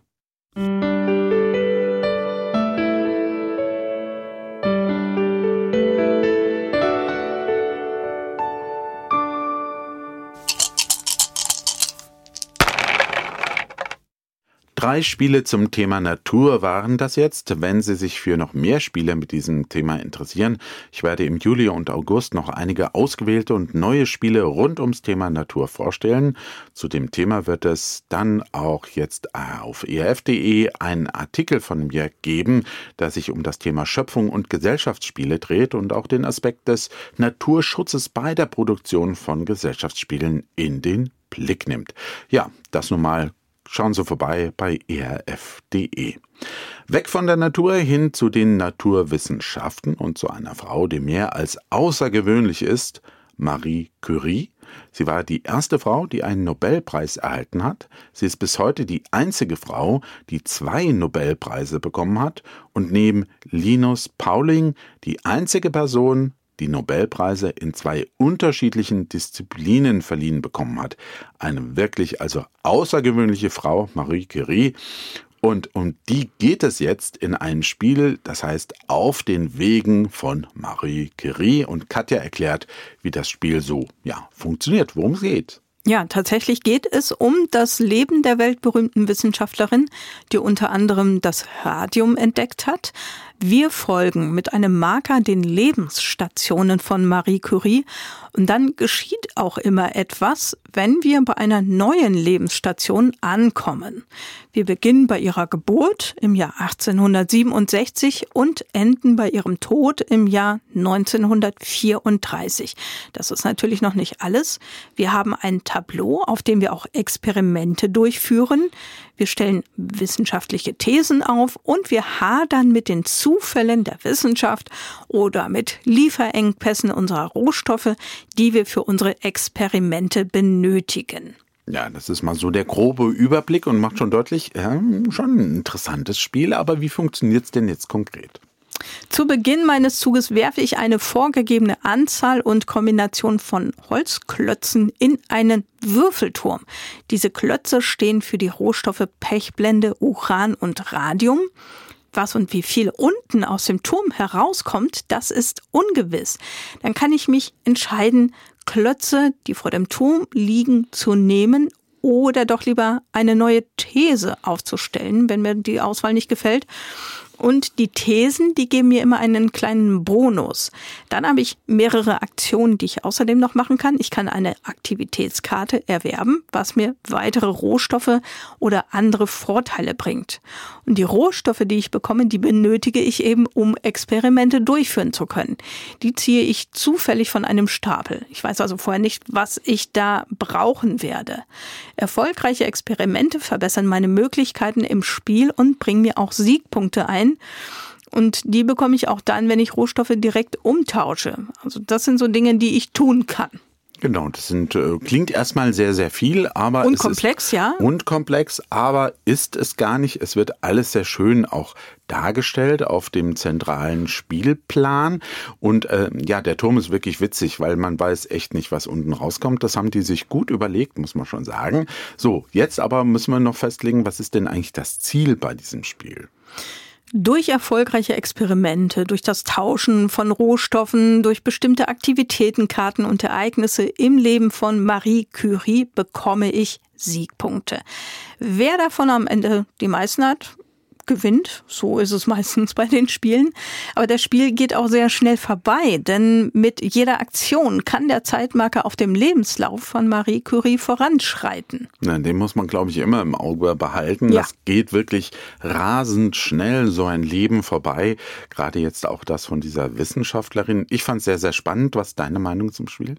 Drei Spiele zum Thema Natur waren das jetzt. Wenn Sie sich für noch mehr Spiele mit diesem Thema interessieren, ich werde im Juli und August noch einige ausgewählte und neue Spiele rund ums Thema Natur vorstellen. Zu dem Thema wird es dann auch jetzt auf E R F punkt de einen Artikel von mir geben, der sich um das Thema Schöpfung und Gesellschaftsspiele dreht und auch den Aspekt des Naturschutzes bei der Produktion von Gesellschaftsspielen in den Blick nimmt. Ja, das nun mal. Schauen Sie vorbei bei E R F punkt de. Weg von der Natur hin zu den Naturwissenschaften und zu einer Frau, die mehr als außergewöhnlich ist, Marie Curie. Sie war die erste Frau, die einen Nobelpreis erhalten hat. Sie ist bis heute die einzige Frau, die zwei Nobelpreise bekommen hat, und neben Linus Pauling die einzige Person, die Nobelpreise in zwei unterschiedlichen Disziplinen verliehen bekommen hat. Eine wirklich also außergewöhnliche Frau, Marie Curie. Und um die geht es jetzt in einem Spiel, das heißt Auf den Wegen von Marie Curie. Und Katja erklärt, wie das Spiel so ja, funktioniert, worum es geht. Ja, tatsächlich geht es um das Leben der weltberühmten Wissenschaftlerin, die unter anderem das Radium entdeckt hat. Wir folgen mit einem Marker den Lebensstationen von Marie Curie, und dann geschieht auch immer etwas, wenn wir bei einer neuen Lebensstation ankommen. Wir beginnen bei ihrer Geburt im Jahr achtzehnhundertsiebenundsechzig und enden bei ihrem Tod im Jahr neunzehnhundertvierunddreißig. Das ist natürlich noch nicht alles. Wir haben ein Tableau, auf dem wir auch Experimente durchführen. Wir stellen wissenschaftliche Thesen auf und wir hadern mit den Zufällen der Wissenschaft oder mit Lieferengpässen unserer Rohstoffe, die wir für unsere Experimente benötigen. Ja, das ist mal so der grobe Überblick und macht schon deutlich, ja, schon ein interessantes Spiel, aber wie funktioniert es denn jetzt konkret? Zu Beginn meines Zuges werfe ich eine vorgegebene Anzahl und Kombination von Holzklötzen in einen Würfelturm. Diese Klötze stehen für die Rohstoffe Pechblende, Uran und Radium. Was und wie viel unten aus dem Turm herauskommt, das ist ungewiss. Dann kann ich mich entscheiden, Klötze, die vor dem Turm liegen, zu nehmen oder doch lieber eine neue These aufzustellen, wenn mir die Auswahl nicht gefällt. Und die Thesen, die geben mir immer einen kleinen Bonus. Dann habe ich mehrere Aktionen, die ich außerdem noch machen kann. Ich kann eine Aktivitätskarte erwerben, was mir weitere Rohstoffe oder andere Vorteile bringt. Und die Rohstoffe, die ich bekomme, die benötige ich eben, um Experimente durchführen zu können. Die ziehe ich zufällig von einem Stapel. Ich weiß also vorher nicht, was ich da brauchen werde. Erfolgreiche Experimente verbessern meine Möglichkeiten im Spiel und bringen mir auch Siegpunkte ein. Und die bekomme ich auch dann, wenn ich Rohstoffe direkt umtausche. Also das sind so Dinge, die ich tun kann. Genau, das sind, äh, klingt erstmal sehr, sehr viel, aber und es komplex, ist ja. Und komplex, aber ist es gar nicht. Es wird alles sehr schön auch dargestellt auf dem zentralen Spielplan. Und äh, ja, der Turm ist wirklich witzig, weil man weiß echt nicht, was unten rauskommt. Das haben die sich gut überlegt, muss man schon sagen. So, jetzt aber müssen wir noch festlegen, was ist denn eigentlich das Ziel bei diesem Spiel? Durch erfolgreiche Experimente, durch das Tauschen von Rohstoffen, durch bestimmte Aktivitätenkarten und Ereignisse im Leben von Marie Curie bekomme ich Siegpunkte. Wer davon am Ende die meisten hat, gewinnt. So ist es meistens bei den Spielen. Aber das Spiel geht auch sehr schnell vorbei, denn mit jeder Aktion kann der Zeitmarker auf dem Lebenslauf von Marie Curie voranschreiten. Na, den muss man, glaube ich, immer im Auge behalten. Ja. Das geht wirklich rasend schnell, so ein Leben vorbei. Gerade jetzt auch das von dieser Wissenschaftlerin. Ich fand es sehr, sehr spannend. Was ist deine Meinung zum Spiel?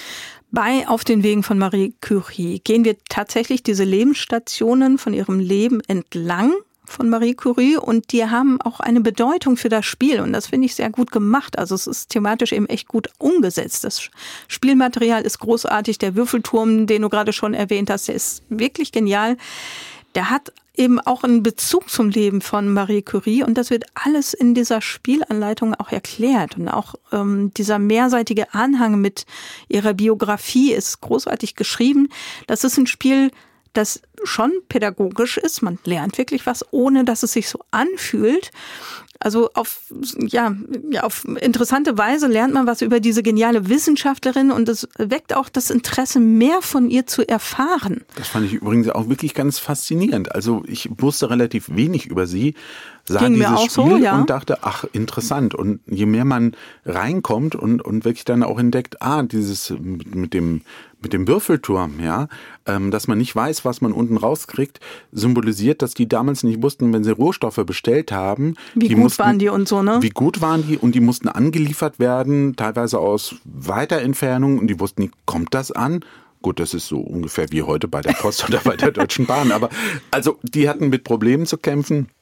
Bei Auf den Wegen von Marie Curie gehen wir tatsächlich diese Lebensstationen von ihrem Leben entlang von Marie Curie und die haben auch eine Bedeutung für das Spiel und das finde ich sehr gut gemacht. Also es ist thematisch eben echt gut umgesetzt. Das Spielmaterial ist großartig. Der Würfelturm, den du gerade schon erwähnt hast, der ist wirklich genial. Der hat eben auch einen Bezug zum Leben von Marie Curie und das wird alles in dieser Spielanleitung auch erklärt. Und auch ähm, dieser mehrseitige Anhang mit ihrer Biografie ist großartig geschrieben. Das ist ein Spiel, das schon pädagogisch ist. Man lernt wirklich was, ohne dass es sich so anfühlt. Also auf, ja, ja, auf interessante Weise lernt man was über diese geniale Wissenschaftlerin und es weckt auch das Interesse, mehr von ihr zu erfahren. Das fand ich übrigens auch wirklich ganz faszinierend. Also ich wusste relativ wenig über sie, sah Ging dieses mir auch Spiel so, ja. und dachte, ach, interessant. Und je mehr man reinkommt und, und wirklich dann auch entdeckt, ah, dieses mit, mit dem mit dem Würfelturm, ja, ähm, dass man nicht weiß, was man unten rauskriegt, symbolisiert, dass die damals nicht wussten, wenn sie Rohstoffe bestellt haben. Wie die gut mussten, waren die und so, ne? Wie gut waren die und die mussten angeliefert werden, teilweise aus weiter Entfernung und die wussten nicht, kommt das an? Gut, das ist so ungefähr wie heute bei der Post oder bei der Deutschen Bahn, aber also die hatten mit Problemen zu kämpfen.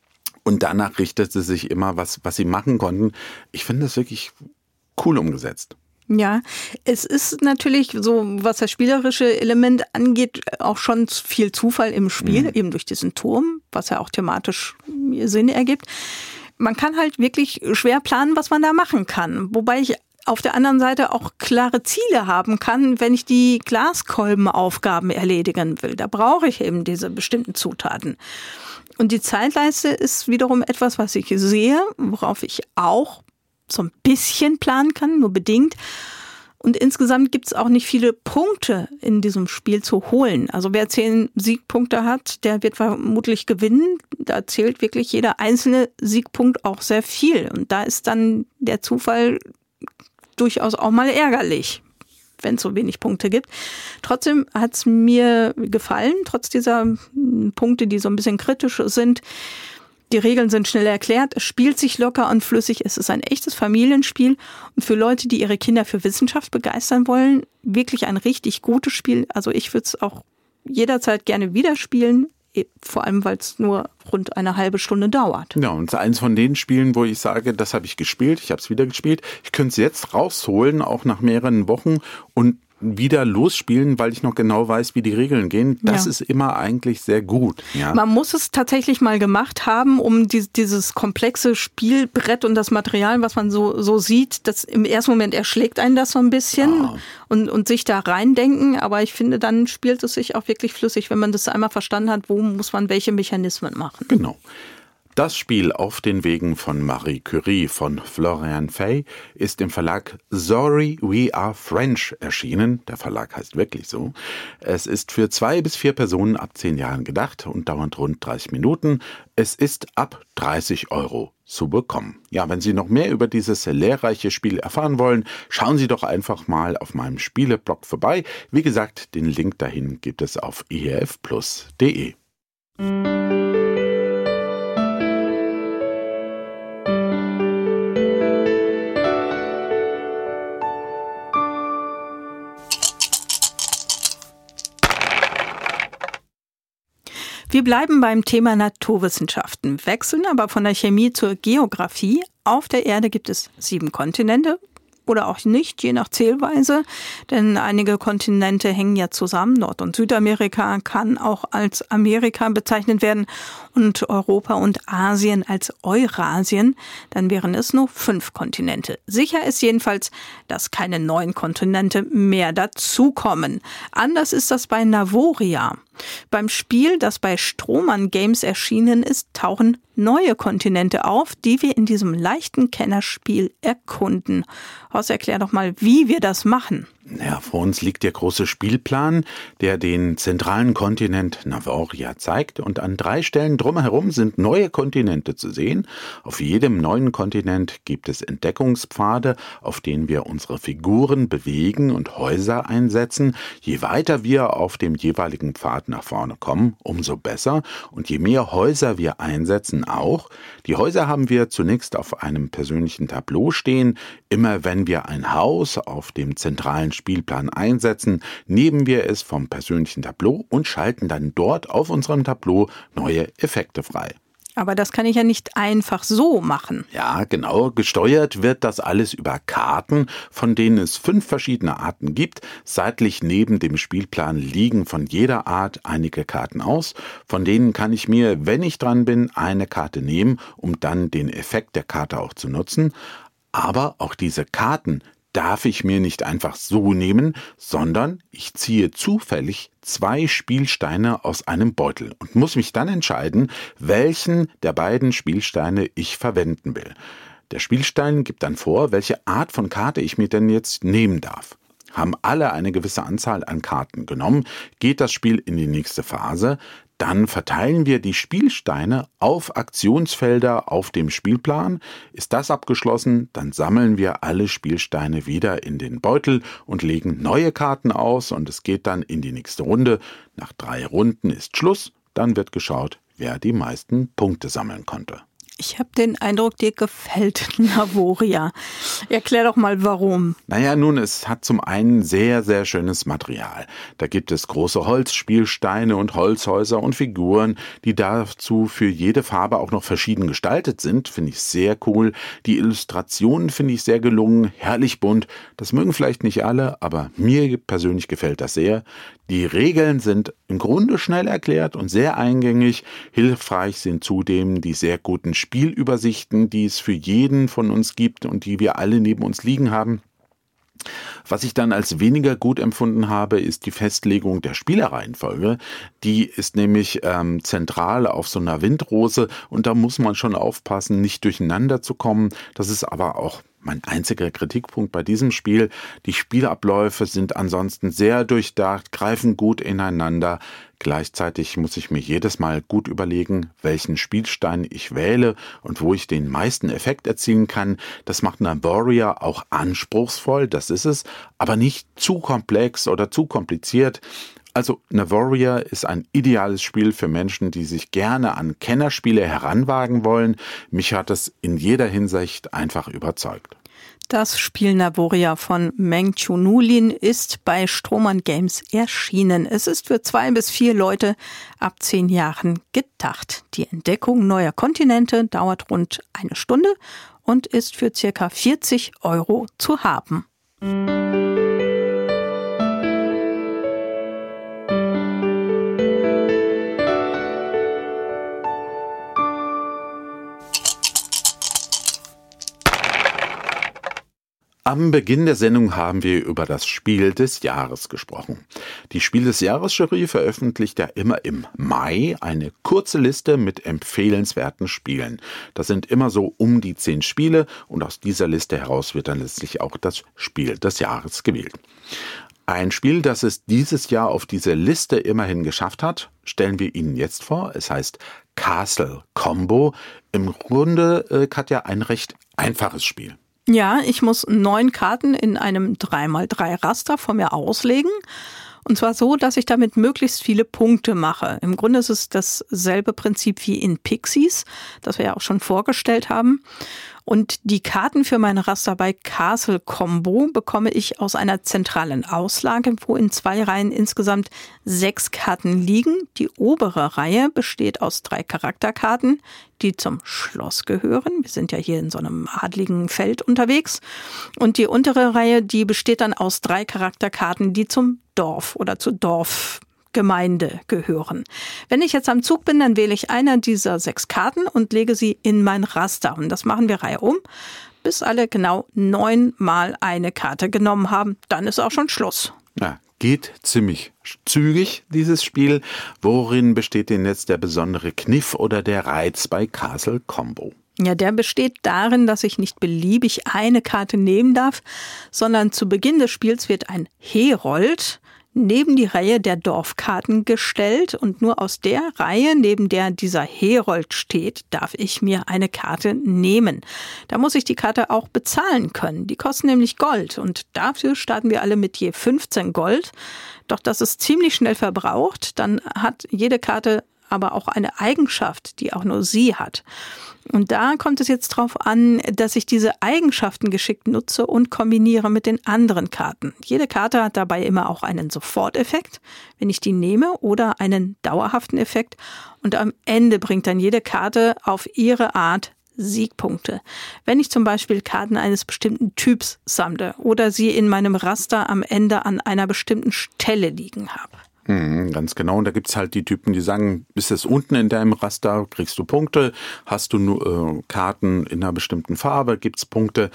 Und danach richtete sich immer, was, was sie machen konnten. Ich finde das wirklich cool umgesetzt. Ja, es ist natürlich so, was das spielerische Element angeht, auch schon viel Zufall im Spiel, mhm. eben durch diesen Turm, was ja auch thematisch Sinn ergibt. Man kann halt wirklich schwer planen, was man da machen kann. Wobei ich auf der anderen Seite auch klare Ziele haben kann, wenn ich die Glaskolbenaufgaben erledigen will. Da brauche ich eben diese bestimmten Zutaten. Und die Zeitleiste ist wiederum etwas, was ich sehe, worauf ich auch so ein bisschen planen kann, nur bedingt. Und insgesamt gibt es auch nicht viele Punkte in diesem Spiel zu holen. Also wer zehn Siegpunkte hat, der wird vermutlich gewinnen. Da zählt wirklich jeder einzelne Siegpunkt auch sehr viel. Und da ist dann der Zufall durchaus auch mal ärgerlich, wenn es so wenig Punkte gibt. Trotzdem hat es mir gefallen, trotz dieser Punkte, die so ein bisschen kritisch sind. Die Regeln sind schnell erklärt, es spielt sich locker und flüssig, es ist ein echtes Familienspiel und für Leute, die ihre Kinder für Wissenschaft begeistern wollen, wirklich ein richtig gutes Spiel. Also ich würde es auch jederzeit gerne wieder spielen, vor allem weil es nur rund eine halbe Stunde dauert. Ja, und eins von den Spielen, wo ich sage, das habe ich gespielt, ich habe es wieder gespielt, ich könnte es jetzt rausholen, auch nach mehreren Wochen und wieder losspielen, weil ich noch genau weiß, wie die Regeln gehen. Das ja. ist immer eigentlich sehr gut. Ja. Man muss es tatsächlich mal gemacht haben, um die, dieses komplexe Spielbrett und das Material, was man so, so sieht, das im ersten Moment erschlägt einen das so ein bisschen ah. und, und sich da reindenken. Aber ich finde, dann spielt es sich auch wirklich flüssig, wenn man das einmal verstanden hat, wo muss man welche Mechanismen machen. Genau. Das Spiel Auf den Wegen von Marie Curie von Florian Fay ist im Verlag Sorry We Are French erschienen. Der Verlag heißt wirklich so. Es ist für zwei bis vier Personen ab zehn Jahren gedacht und dauert rund dreißig Minuten. Es ist ab dreißig Euro zu bekommen. Ja, wenn Sie noch mehr über dieses lehrreiche Spiel erfahren wollen, schauen Sie doch einfach mal auf meinem Spieleblog vorbei. Wie gesagt, den Link dahin gibt es auf e r f plus punkt d e. Wir bleiben beim Thema Naturwissenschaften, wechseln aber von der Chemie zur Geografie. Auf der Erde gibt es sieben Kontinente oder auch nicht, je nach Zählweise, denn einige Kontinente hängen ja zusammen. Nord- und Südamerika kann auch als Amerika bezeichnet werden und Europa und Asien als Eurasien. Dann wären es nur fünf Kontinente. Sicher ist jedenfalls, dass keine neuen Kontinente mehr dazukommen. Anders ist das bei Navoria. Beim Spiel, das bei Strohmann Games erschienen ist, tauchen neue Kontinente auf, die wir in diesem leichten Kennerspiel erkunden. Horst, erklär doch mal, wie wir das machen. Ja, vor uns liegt der große Spielplan, der den zentralen Kontinent Navoria zeigt. Und an drei Stellen drumherum sind neue Kontinente zu sehen. Auf jedem neuen Kontinent gibt es Entdeckungspfade, auf denen wir unsere Figuren bewegen und Häuser einsetzen. Je weiter wir auf dem jeweiligen Pfad nach vorne kommen, umso besser. Und je mehr Häuser wir einsetzen, auch. Die Häuser haben wir zunächst auf einem persönlichen Tableau stehen. Immer wenn wir ein Haus auf dem zentralen Spielplan einsetzen, nehmen wir es vom persönlichen Tableau und schalten dann dort auf unserem Tableau neue Effekte frei. Aber das kann ich ja nicht einfach so machen. Ja, genau. Gesteuert wird das alles über Karten, von denen es fünf verschiedene Arten gibt. Seitlich neben dem Spielplan liegen von jeder Art einige Karten aus. Von denen kann ich mir, wenn ich dran bin, eine Karte nehmen, um dann den Effekt der Karte auch zu nutzen. Aber auch diese Karten darf ich mir nicht einfach so nehmen, sondern ich ziehe zufällig zwei Spielsteine aus einem Beutel und muss mich dann entscheiden, welchen der beiden Spielsteine ich verwenden will. Der Spielstein gibt dann vor, welche Art von Karte ich mir denn jetzt nehmen darf. Haben alle eine gewisse Anzahl an Karten genommen, geht das Spiel in die nächste Phase. Dann verteilen wir die Spielsteine auf Aktionsfelder auf dem Spielplan. Ist das abgeschlossen, dann sammeln wir alle Spielsteine wieder in den Beutel und legen neue Karten aus und es geht dann in die nächste Runde. Nach drei Runden ist Schluss, dann wird geschaut, wer die meisten Punkte sammeln konnte. Ich habe den Eindruck, dir gefällt Navoria. Erklär doch mal, warum. Naja, nun, es hat zum einen sehr, sehr schönes Material. Da gibt es große Holzspielsteine und Holzhäuser und Figuren, die dazu für jede Farbe auch noch verschieden gestaltet sind. Finde ich sehr cool. Die Illustrationen finde ich sehr gelungen, herrlich bunt. Das mögen vielleicht nicht alle, aber mir persönlich gefällt das sehr. Die Regeln sind im Grunde schnell erklärt und sehr eingängig. Hilfreich sind zudem die sehr guten Spielübersichten, die es für jeden von uns gibt und die wir alle neben uns liegen haben. Was ich dann als weniger gut empfunden habe, ist die Festlegung der Spielereihenfolge. Die ist nämlich ähm, zentral auf so einer Windrose und da muss man schon aufpassen, nicht durcheinander zu kommen. Das ist aber auch mein einziger Kritikpunkt bei diesem Spiel. Die Spielabläufe sind ansonsten sehr durchdacht, greifen gut ineinander. Gleichzeitig muss ich mir jedes Mal gut überlegen, welchen Spielstein ich wähle und wo ich den meisten Effekt erzielen kann. Das macht Navoria auch anspruchsvoll, das ist es, aber nicht zu komplex oder zu kompliziert. Also Navoria ist ein ideales Spiel für Menschen, die sich gerne an Kennerspiele heranwagen wollen. Mich hat es in jeder Hinsicht einfach überzeugt. Das Spiel Navoria von Meng Chunulin ist bei Strohmann Games erschienen. Es ist für zwei bis vier Leute ab zehn Jahren gedacht. Die Entdeckung neuer Kontinente dauert rund eine Stunde und ist für circa vierzig Euro zu haben. Am Beginn der Sendung haben wir über das Spiel des Jahres gesprochen. Die Spiel des Jahres-Jury veröffentlicht ja immer im Mai eine kurze Liste mit empfehlenswerten Spielen. Das sind immer so um die zehn Spiele und aus dieser Liste heraus wird dann letztlich auch das Spiel des Jahres gewählt. Ein Spiel, das es dieses Jahr auf diese Liste immerhin geschafft hat, stellen wir Ihnen jetzt vor. Es heißt Castle Combo. Im Grunde, äh, Katja, ein recht einfaches Spiel. Ja, ich muss neun Karten in einem drei mal drei Raster vor mir auslegen. Und zwar so, dass ich damit möglichst viele Punkte mache. Im Grunde ist es dasselbe Prinzip wie in Pixies, das wir ja auch schon vorgestellt haben. Und die Karten für mein Raster bei Castle Combo bekomme ich aus einer zentralen Auslage, wo in zwei Reihen insgesamt sechs Karten liegen. Die obere Reihe besteht aus drei Charakterkarten, die zum Schloss gehören. Wir sind ja hier in so einem adligen Feld unterwegs. Und die untere Reihe, die besteht dann aus drei Charakterkarten, die zum Dorf oder zur Dorfgemeinde gehören. Wenn ich jetzt am Zug bin, dann wähle ich eine dieser sechs Karten und lege sie in mein Raster. Und das machen wir Reihe um, bis alle genau neunmal eine Karte genommen haben. Dann ist auch schon Schluss. Ja, geht ziemlich zügig, dieses Spiel. Worin besteht denn jetzt der besondere Kniff oder der Reiz bei Castle Combo? Ja, der besteht darin, dass ich nicht beliebig eine Karte nehmen darf, sondern zu Beginn des Spiels wird ein Herold neben die Reihe der Dorfkarten gestellt und nur aus der Reihe, neben der dieser Herold steht, darf ich mir eine Karte nehmen. Da muss ich die Karte auch bezahlen können. Die kosten nämlich Gold und dafür starten wir alle mit je fünfzehn Gold. Doch das ist ziemlich schnell verbraucht. Dann hat jede Karte aber auch eine Eigenschaft, die auch nur sie hat. Und da kommt es jetzt drauf an, dass ich diese Eigenschaften geschickt nutze und kombiniere mit den anderen Karten. Jede Karte hat dabei immer auch einen Soforteffekt, wenn ich die nehme, oder einen dauerhaften Effekt. Und am Ende bringt dann jede Karte auf ihre Art Siegpunkte. Wenn ich zum Beispiel Karten eines bestimmten Typs sammle oder sie in meinem Raster am Ende an einer bestimmten Stelle liegen habe. Mhm, ganz genau. Und da gibt's halt die Typen, die sagen, ist es unten in deinem Raster, kriegst du Punkte. Hast du nur äh, Karten in einer bestimmten Farbe, gibt's Punkte.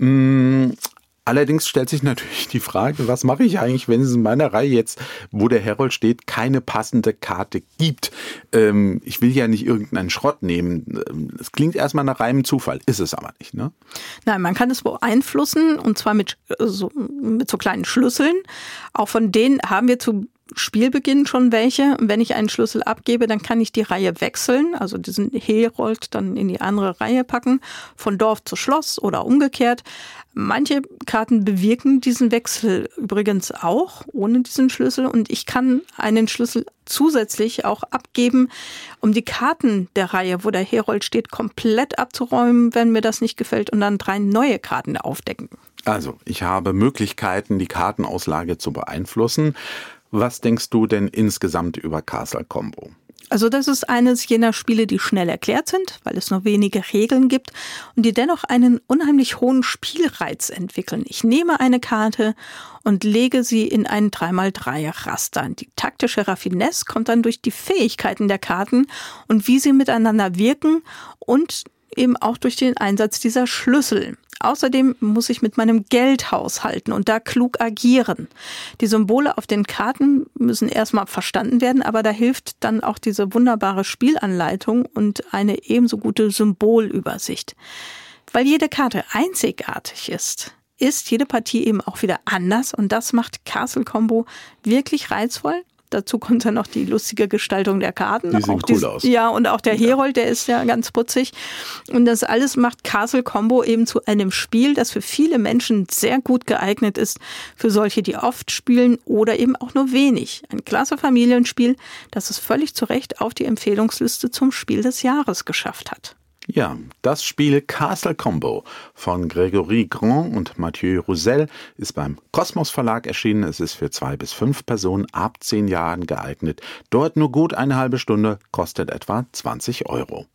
Mhm. Allerdings stellt sich natürlich die Frage, was mache ich eigentlich, wenn es in meiner Reihe jetzt, wo der Herold steht, keine passende Karte gibt? Ähm, ich will ja nicht irgendeinen Schrott nehmen. Es klingt erstmal nach reinem Zufall, ist es aber nicht, ne? Nein, man kann es beeinflussen, und zwar mit so, mit so kleinen Schlüsseln. Auch von denen haben wir zu Spielbeginn schon welche. Wenn ich einen Schlüssel abgebe, dann kann ich die Reihe wechseln, also diesen Herold dann in die andere Reihe packen, von Dorf zu Schloss oder umgekehrt. Manche Karten bewirken diesen Wechsel übrigens auch ohne diesen Schlüssel, und ich kann einen Schlüssel zusätzlich auch abgeben, um die Karten der Reihe, wo der Herold steht, komplett abzuräumen, wenn mir das nicht gefällt, und dann drei neue Karten aufdecken. Also, ich habe Möglichkeiten, die Kartenauslage zu beeinflussen. Was denkst du denn insgesamt über Castle Combo? Also das ist eines jener Spiele, die schnell erklärt sind, weil es nur wenige Regeln gibt und die dennoch einen unheimlich hohen Spielreiz entwickeln. Ich nehme eine Karte und lege sie in ein drei mal drei Raster. Die taktische Raffinesse kommt dann durch die Fähigkeiten der Karten und wie sie miteinander wirken und eben auch durch den Einsatz dieser Schlüssel. Außerdem muss ich mit meinem Geld haushalten und da klug agieren. Die Symbole auf den Karten müssen erstmal verstanden werden, aber da hilft dann auch diese wunderbare Spielanleitung und eine ebenso gute Symbolübersicht. Weil jede Karte einzigartig ist, ist jede Partie eben auch wieder anders, und das macht Castle Combo wirklich reizvoll. Dazu kommt dann noch die lustige Gestaltung der Karten. Die sehen auch cool die, aus. Ja, und auch der Herold, der ist ja ganz putzig. Und das alles macht Castle Combo eben zu einem Spiel, das für viele Menschen sehr gut geeignet ist. Für solche, die oft spielen oder eben auch nur wenig. Ein klasse Familienspiel, das es völlig zu Recht auf die Empfehlungsliste zum Spiel des Jahres geschafft hat. Ja, das Spiel Castle Combo von Grégory Grand und Mathieu Roussel ist beim Kosmos Verlag erschienen. Es ist für zwei bis fünf Personen ab zehn Jahren geeignet. Dort nur gut eine halbe Stunde, kostet etwa zwanzig Euro.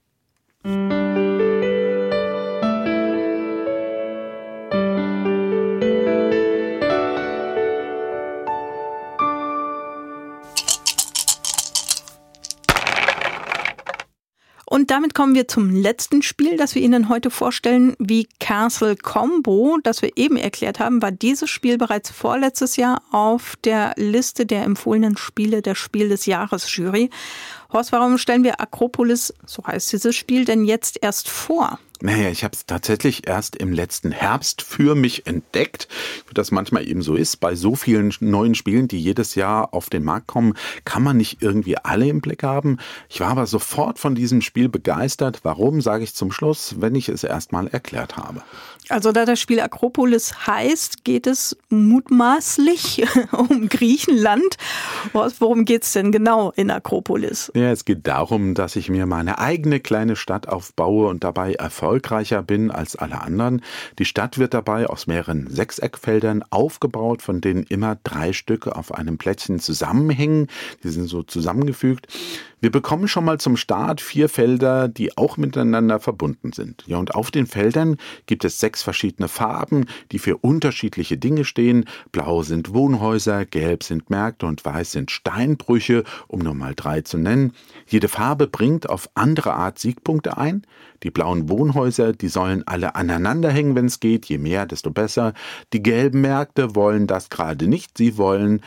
Und Und damit kommen wir zum letzten Spiel, das wir Ihnen heute vorstellen. Wie Castle Combo, das wir eben erklärt haben, war dieses Spiel bereits vorletztes Jahr auf der Liste der empfohlenen Spiele der Spiel des Jahres Jury. Horst, warum stellen wir Akropolis, so heißt dieses Spiel, denn jetzt erst vor? Naja, ich habe es tatsächlich erst im letzten Herbst für mich entdeckt, wie das manchmal eben so ist. Bei so vielen neuen Spielen, die jedes Jahr auf den Markt kommen, kann man nicht irgendwie alle im Blick haben. Ich war aber sofort von diesem Spiel begeistert. Warum, sage ich zum Schluss, wenn ich es erstmal erklärt habe. Also da das Spiel Akropolis heißt, geht es mutmaßlich um Griechenland. Worum geht es denn genau in Akropolis? Ja, es geht darum, dass ich mir meine eigene kleine Stadt aufbaue und dabei erfolgreicher bin als alle anderen. Die Stadt wird dabei aus mehreren Sechseckfeldern aufgebaut, von denen immer drei Stücke auf einem Plättchen zusammenhängen. Die sind so zusammengefügt. Wir bekommen schon mal zum Start vier Felder, die auch miteinander verbunden sind. Ja, und auf den Feldern gibt es sechs verschiedene Farben, die für unterschiedliche Dinge stehen. Blau sind Wohnhäuser, gelb sind Märkte und weiß sind Steinbrüche, um nur mal drei zu nennen. Jede Farbe bringt auf andere Art Siegpunkte ein. Die blauen Wohnhäuser, die sollen alle aneinander hängen, wenn es geht. Je mehr, desto besser. Die gelben Märkte wollen das gerade nicht. Sie wollen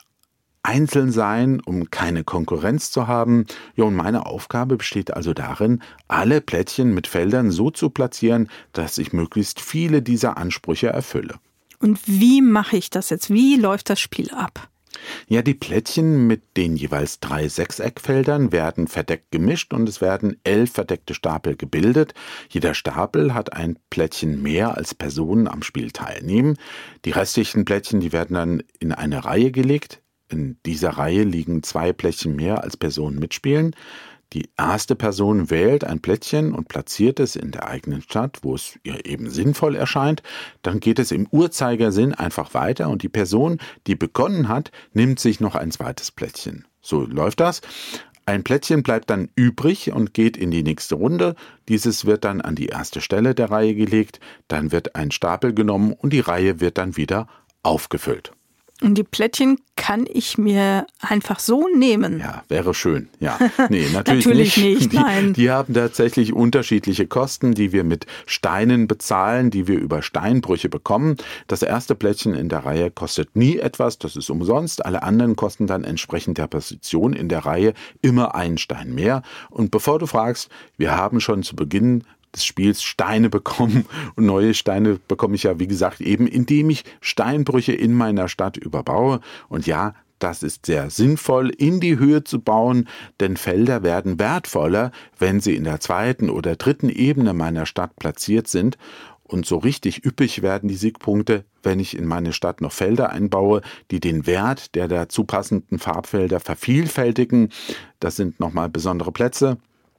einzeln sein, um keine Konkurrenz zu haben. Ja, und meine Aufgabe besteht also darin, alle Plättchen mit Feldern so zu platzieren, dass ich möglichst viele dieser Ansprüche erfülle. Und wie mache ich das jetzt? Wie läuft das Spiel ab? Ja, die Plättchen mit den jeweils drei Sechseckfeldern werden verdeckt gemischt und es werden elf verdeckte Stapel gebildet. Jeder Stapel hat ein Plättchen mehr, als Personen am Spiel teilnehmen. Die restlichen Plättchen, die werden dann in eine Reihe gelegt. In dieser Reihe liegen zwei Plättchen mehr, als Personen mitspielen. Die erste Person wählt ein Plättchen und platziert es in der eigenen Stadt, wo es ihr eben sinnvoll erscheint. Dann geht es im Uhrzeigersinn einfach weiter und die Person, die begonnen hat, nimmt sich noch ein zweites Plättchen. So läuft das. Ein Plättchen bleibt dann übrig und geht in die nächste Runde. Dieses wird dann an die erste Stelle der Reihe gelegt. Dann wird ein Stapel genommen und die Reihe wird dann wieder aufgefüllt. Und die Plättchen kann ich mir einfach so nehmen? Ja, wäre schön. Ja, nee, natürlich, natürlich nicht. nicht die, nein. die haben tatsächlich unterschiedliche Kosten, die wir mit Steinen bezahlen, die wir über Steinbrüche bekommen. Das erste Plättchen in der Reihe kostet nie etwas, das ist umsonst. Alle anderen kosten dann entsprechend der Position in der Reihe immer einen Stein mehr. Und bevor du fragst, wir haben schon zu Beginn des Spiels Steine bekommen und neue Steine bekomme ich ja, wie gesagt, eben indem ich Steinbrüche in meiner Stadt überbaue. Und ja, das ist sehr sinnvoll, in die Höhe zu bauen, denn Felder werden wertvoller, wenn sie in der zweiten oder dritten Ebene meiner Stadt platziert sind. Und so richtig üppig werden die Siegpunkte, wenn ich in meine Stadt noch Felder einbaue, die den Wert der dazu passenden Farbfelder vervielfältigen. Das sind nochmal besondere Plätze.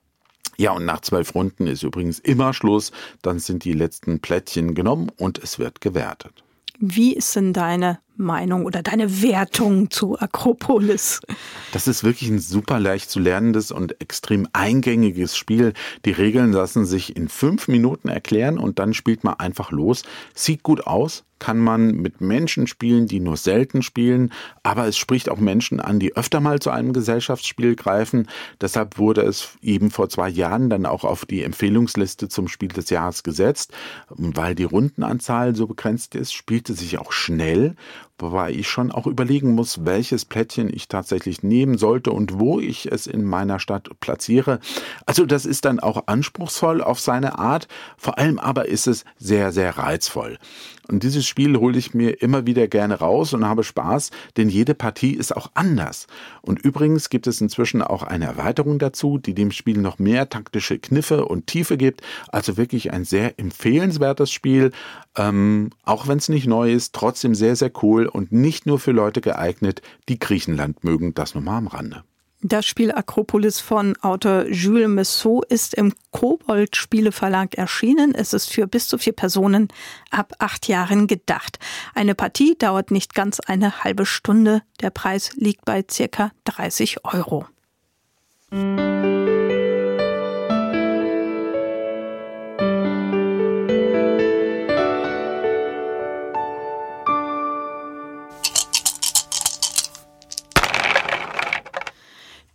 Ja, und nach zwölf Runden ist übrigens immer Schluss. Dann sind die letzten Plättchen genommen und es wird gewertet. Wie ist denn deine Meinung oder deine Wertung zu Akropolis? Das ist wirklich ein super leicht zu lernendes und extrem eingängiges Spiel. Die Regeln lassen sich in fünf Minuten erklären und dann spielt man einfach los. Sieht gut aus, kann man mit Menschen spielen, die nur selten spielen, aber es spricht auch Menschen an, die öfter mal zu einem Gesellschaftsspiel greifen. Deshalb wurde es eben vor zwei Jahren dann auch auf die Empfehlungsliste zum Spiel des Jahres gesetzt. Weil die Rundenanzahl so begrenzt ist, spielt es sich auch schnell, wobei ich schon auch überlegen muss, welches Plättchen ich tatsächlich nehmen sollte und wo ich es in meiner Stadt platziere. Also das ist dann auch anspruchsvoll auf seine Art, vor allem aber ist es sehr, sehr reizvoll. Und dieses Spiel hole ich mir immer wieder gerne raus und habe Spaß, denn jede Partie ist auch anders. Und übrigens gibt es inzwischen auch eine Erweiterung dazu, die dem Spiel noch mehr taktische Kniffe und Tiefe gibt. Also wirklich ein sehr empfehlenswertes Spiel, ähm, auch wenn es nicht neu ist, trotzdem sehr, sehr cool und nicht nur für Leute geeignet, die Griechenland mögen, das nur mal am Rande. Das Spiel Akropolis von Autor Jules Messot ist im Kobold Spieleverlag erschienen. Es ist für bis zu vier Personen ab acht Jahren gedacht. Eine Partie dauert nicht ganz eine halbe Stunde. Der Preis liegt bei circa dreißig Euro.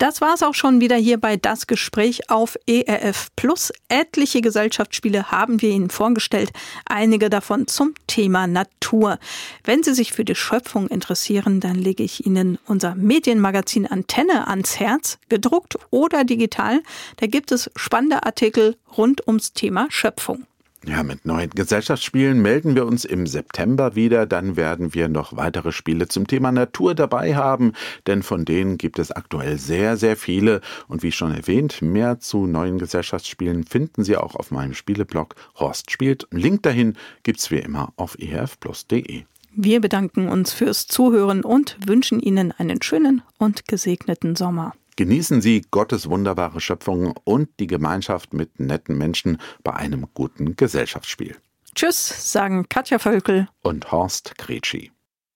Das war's auch schon wieder hier bei Das Gespräch auf E R F Plus. Etliche Gesellschaftsspiele haben wir Ihnen vorgestellt, einige davon zum Thema Natur. Wenn Sie sich für die Schöpfung interessieren, dann lege ich Ihnen unser Medienmagazin Antenne ans Herz, gedruckt oder digital. Da gibt es spannende Artikel rund ums Thema Schöpfung. Ja, mit neuen Gesellschaftsspielen melden wir uns im September wieder. Dann werden wir noch weitere Spiele zum Thema Natur dabei haben, denn von denen gibt es aktuell sehr, sehr viele. Und wie schon erwähnt, mehr zu neuen Gesellschaftsspielen finden Sie auch auf meinem Spieleblog Horst spielt. Einen Link dahin gibt's wie immer auf e r f plus punkt d e. Wir bedanken uns fürs Zuhören und wünschen Ihnen einen schönen und gesegneten Sommer. Genießen Sie Gottes wunderbare Schöpfung und die Gemeinschaft mit netten Menschen bei einem guten Gesellschaftsspiel. Tschüss, sagen Katja Völkel und Horst Gretschi.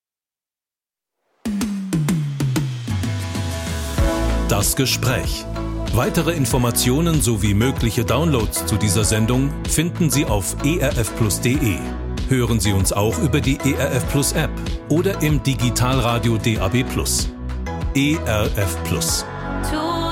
Das Gespräch. Weitere Informationen sowie mögliche Downloads zu dieser Sendung finden Sie auf e r f plus punkt d e. Hören Sie uns auch über die E R F Plus App oder im Digitalradio D A B plus. E R F Plus. To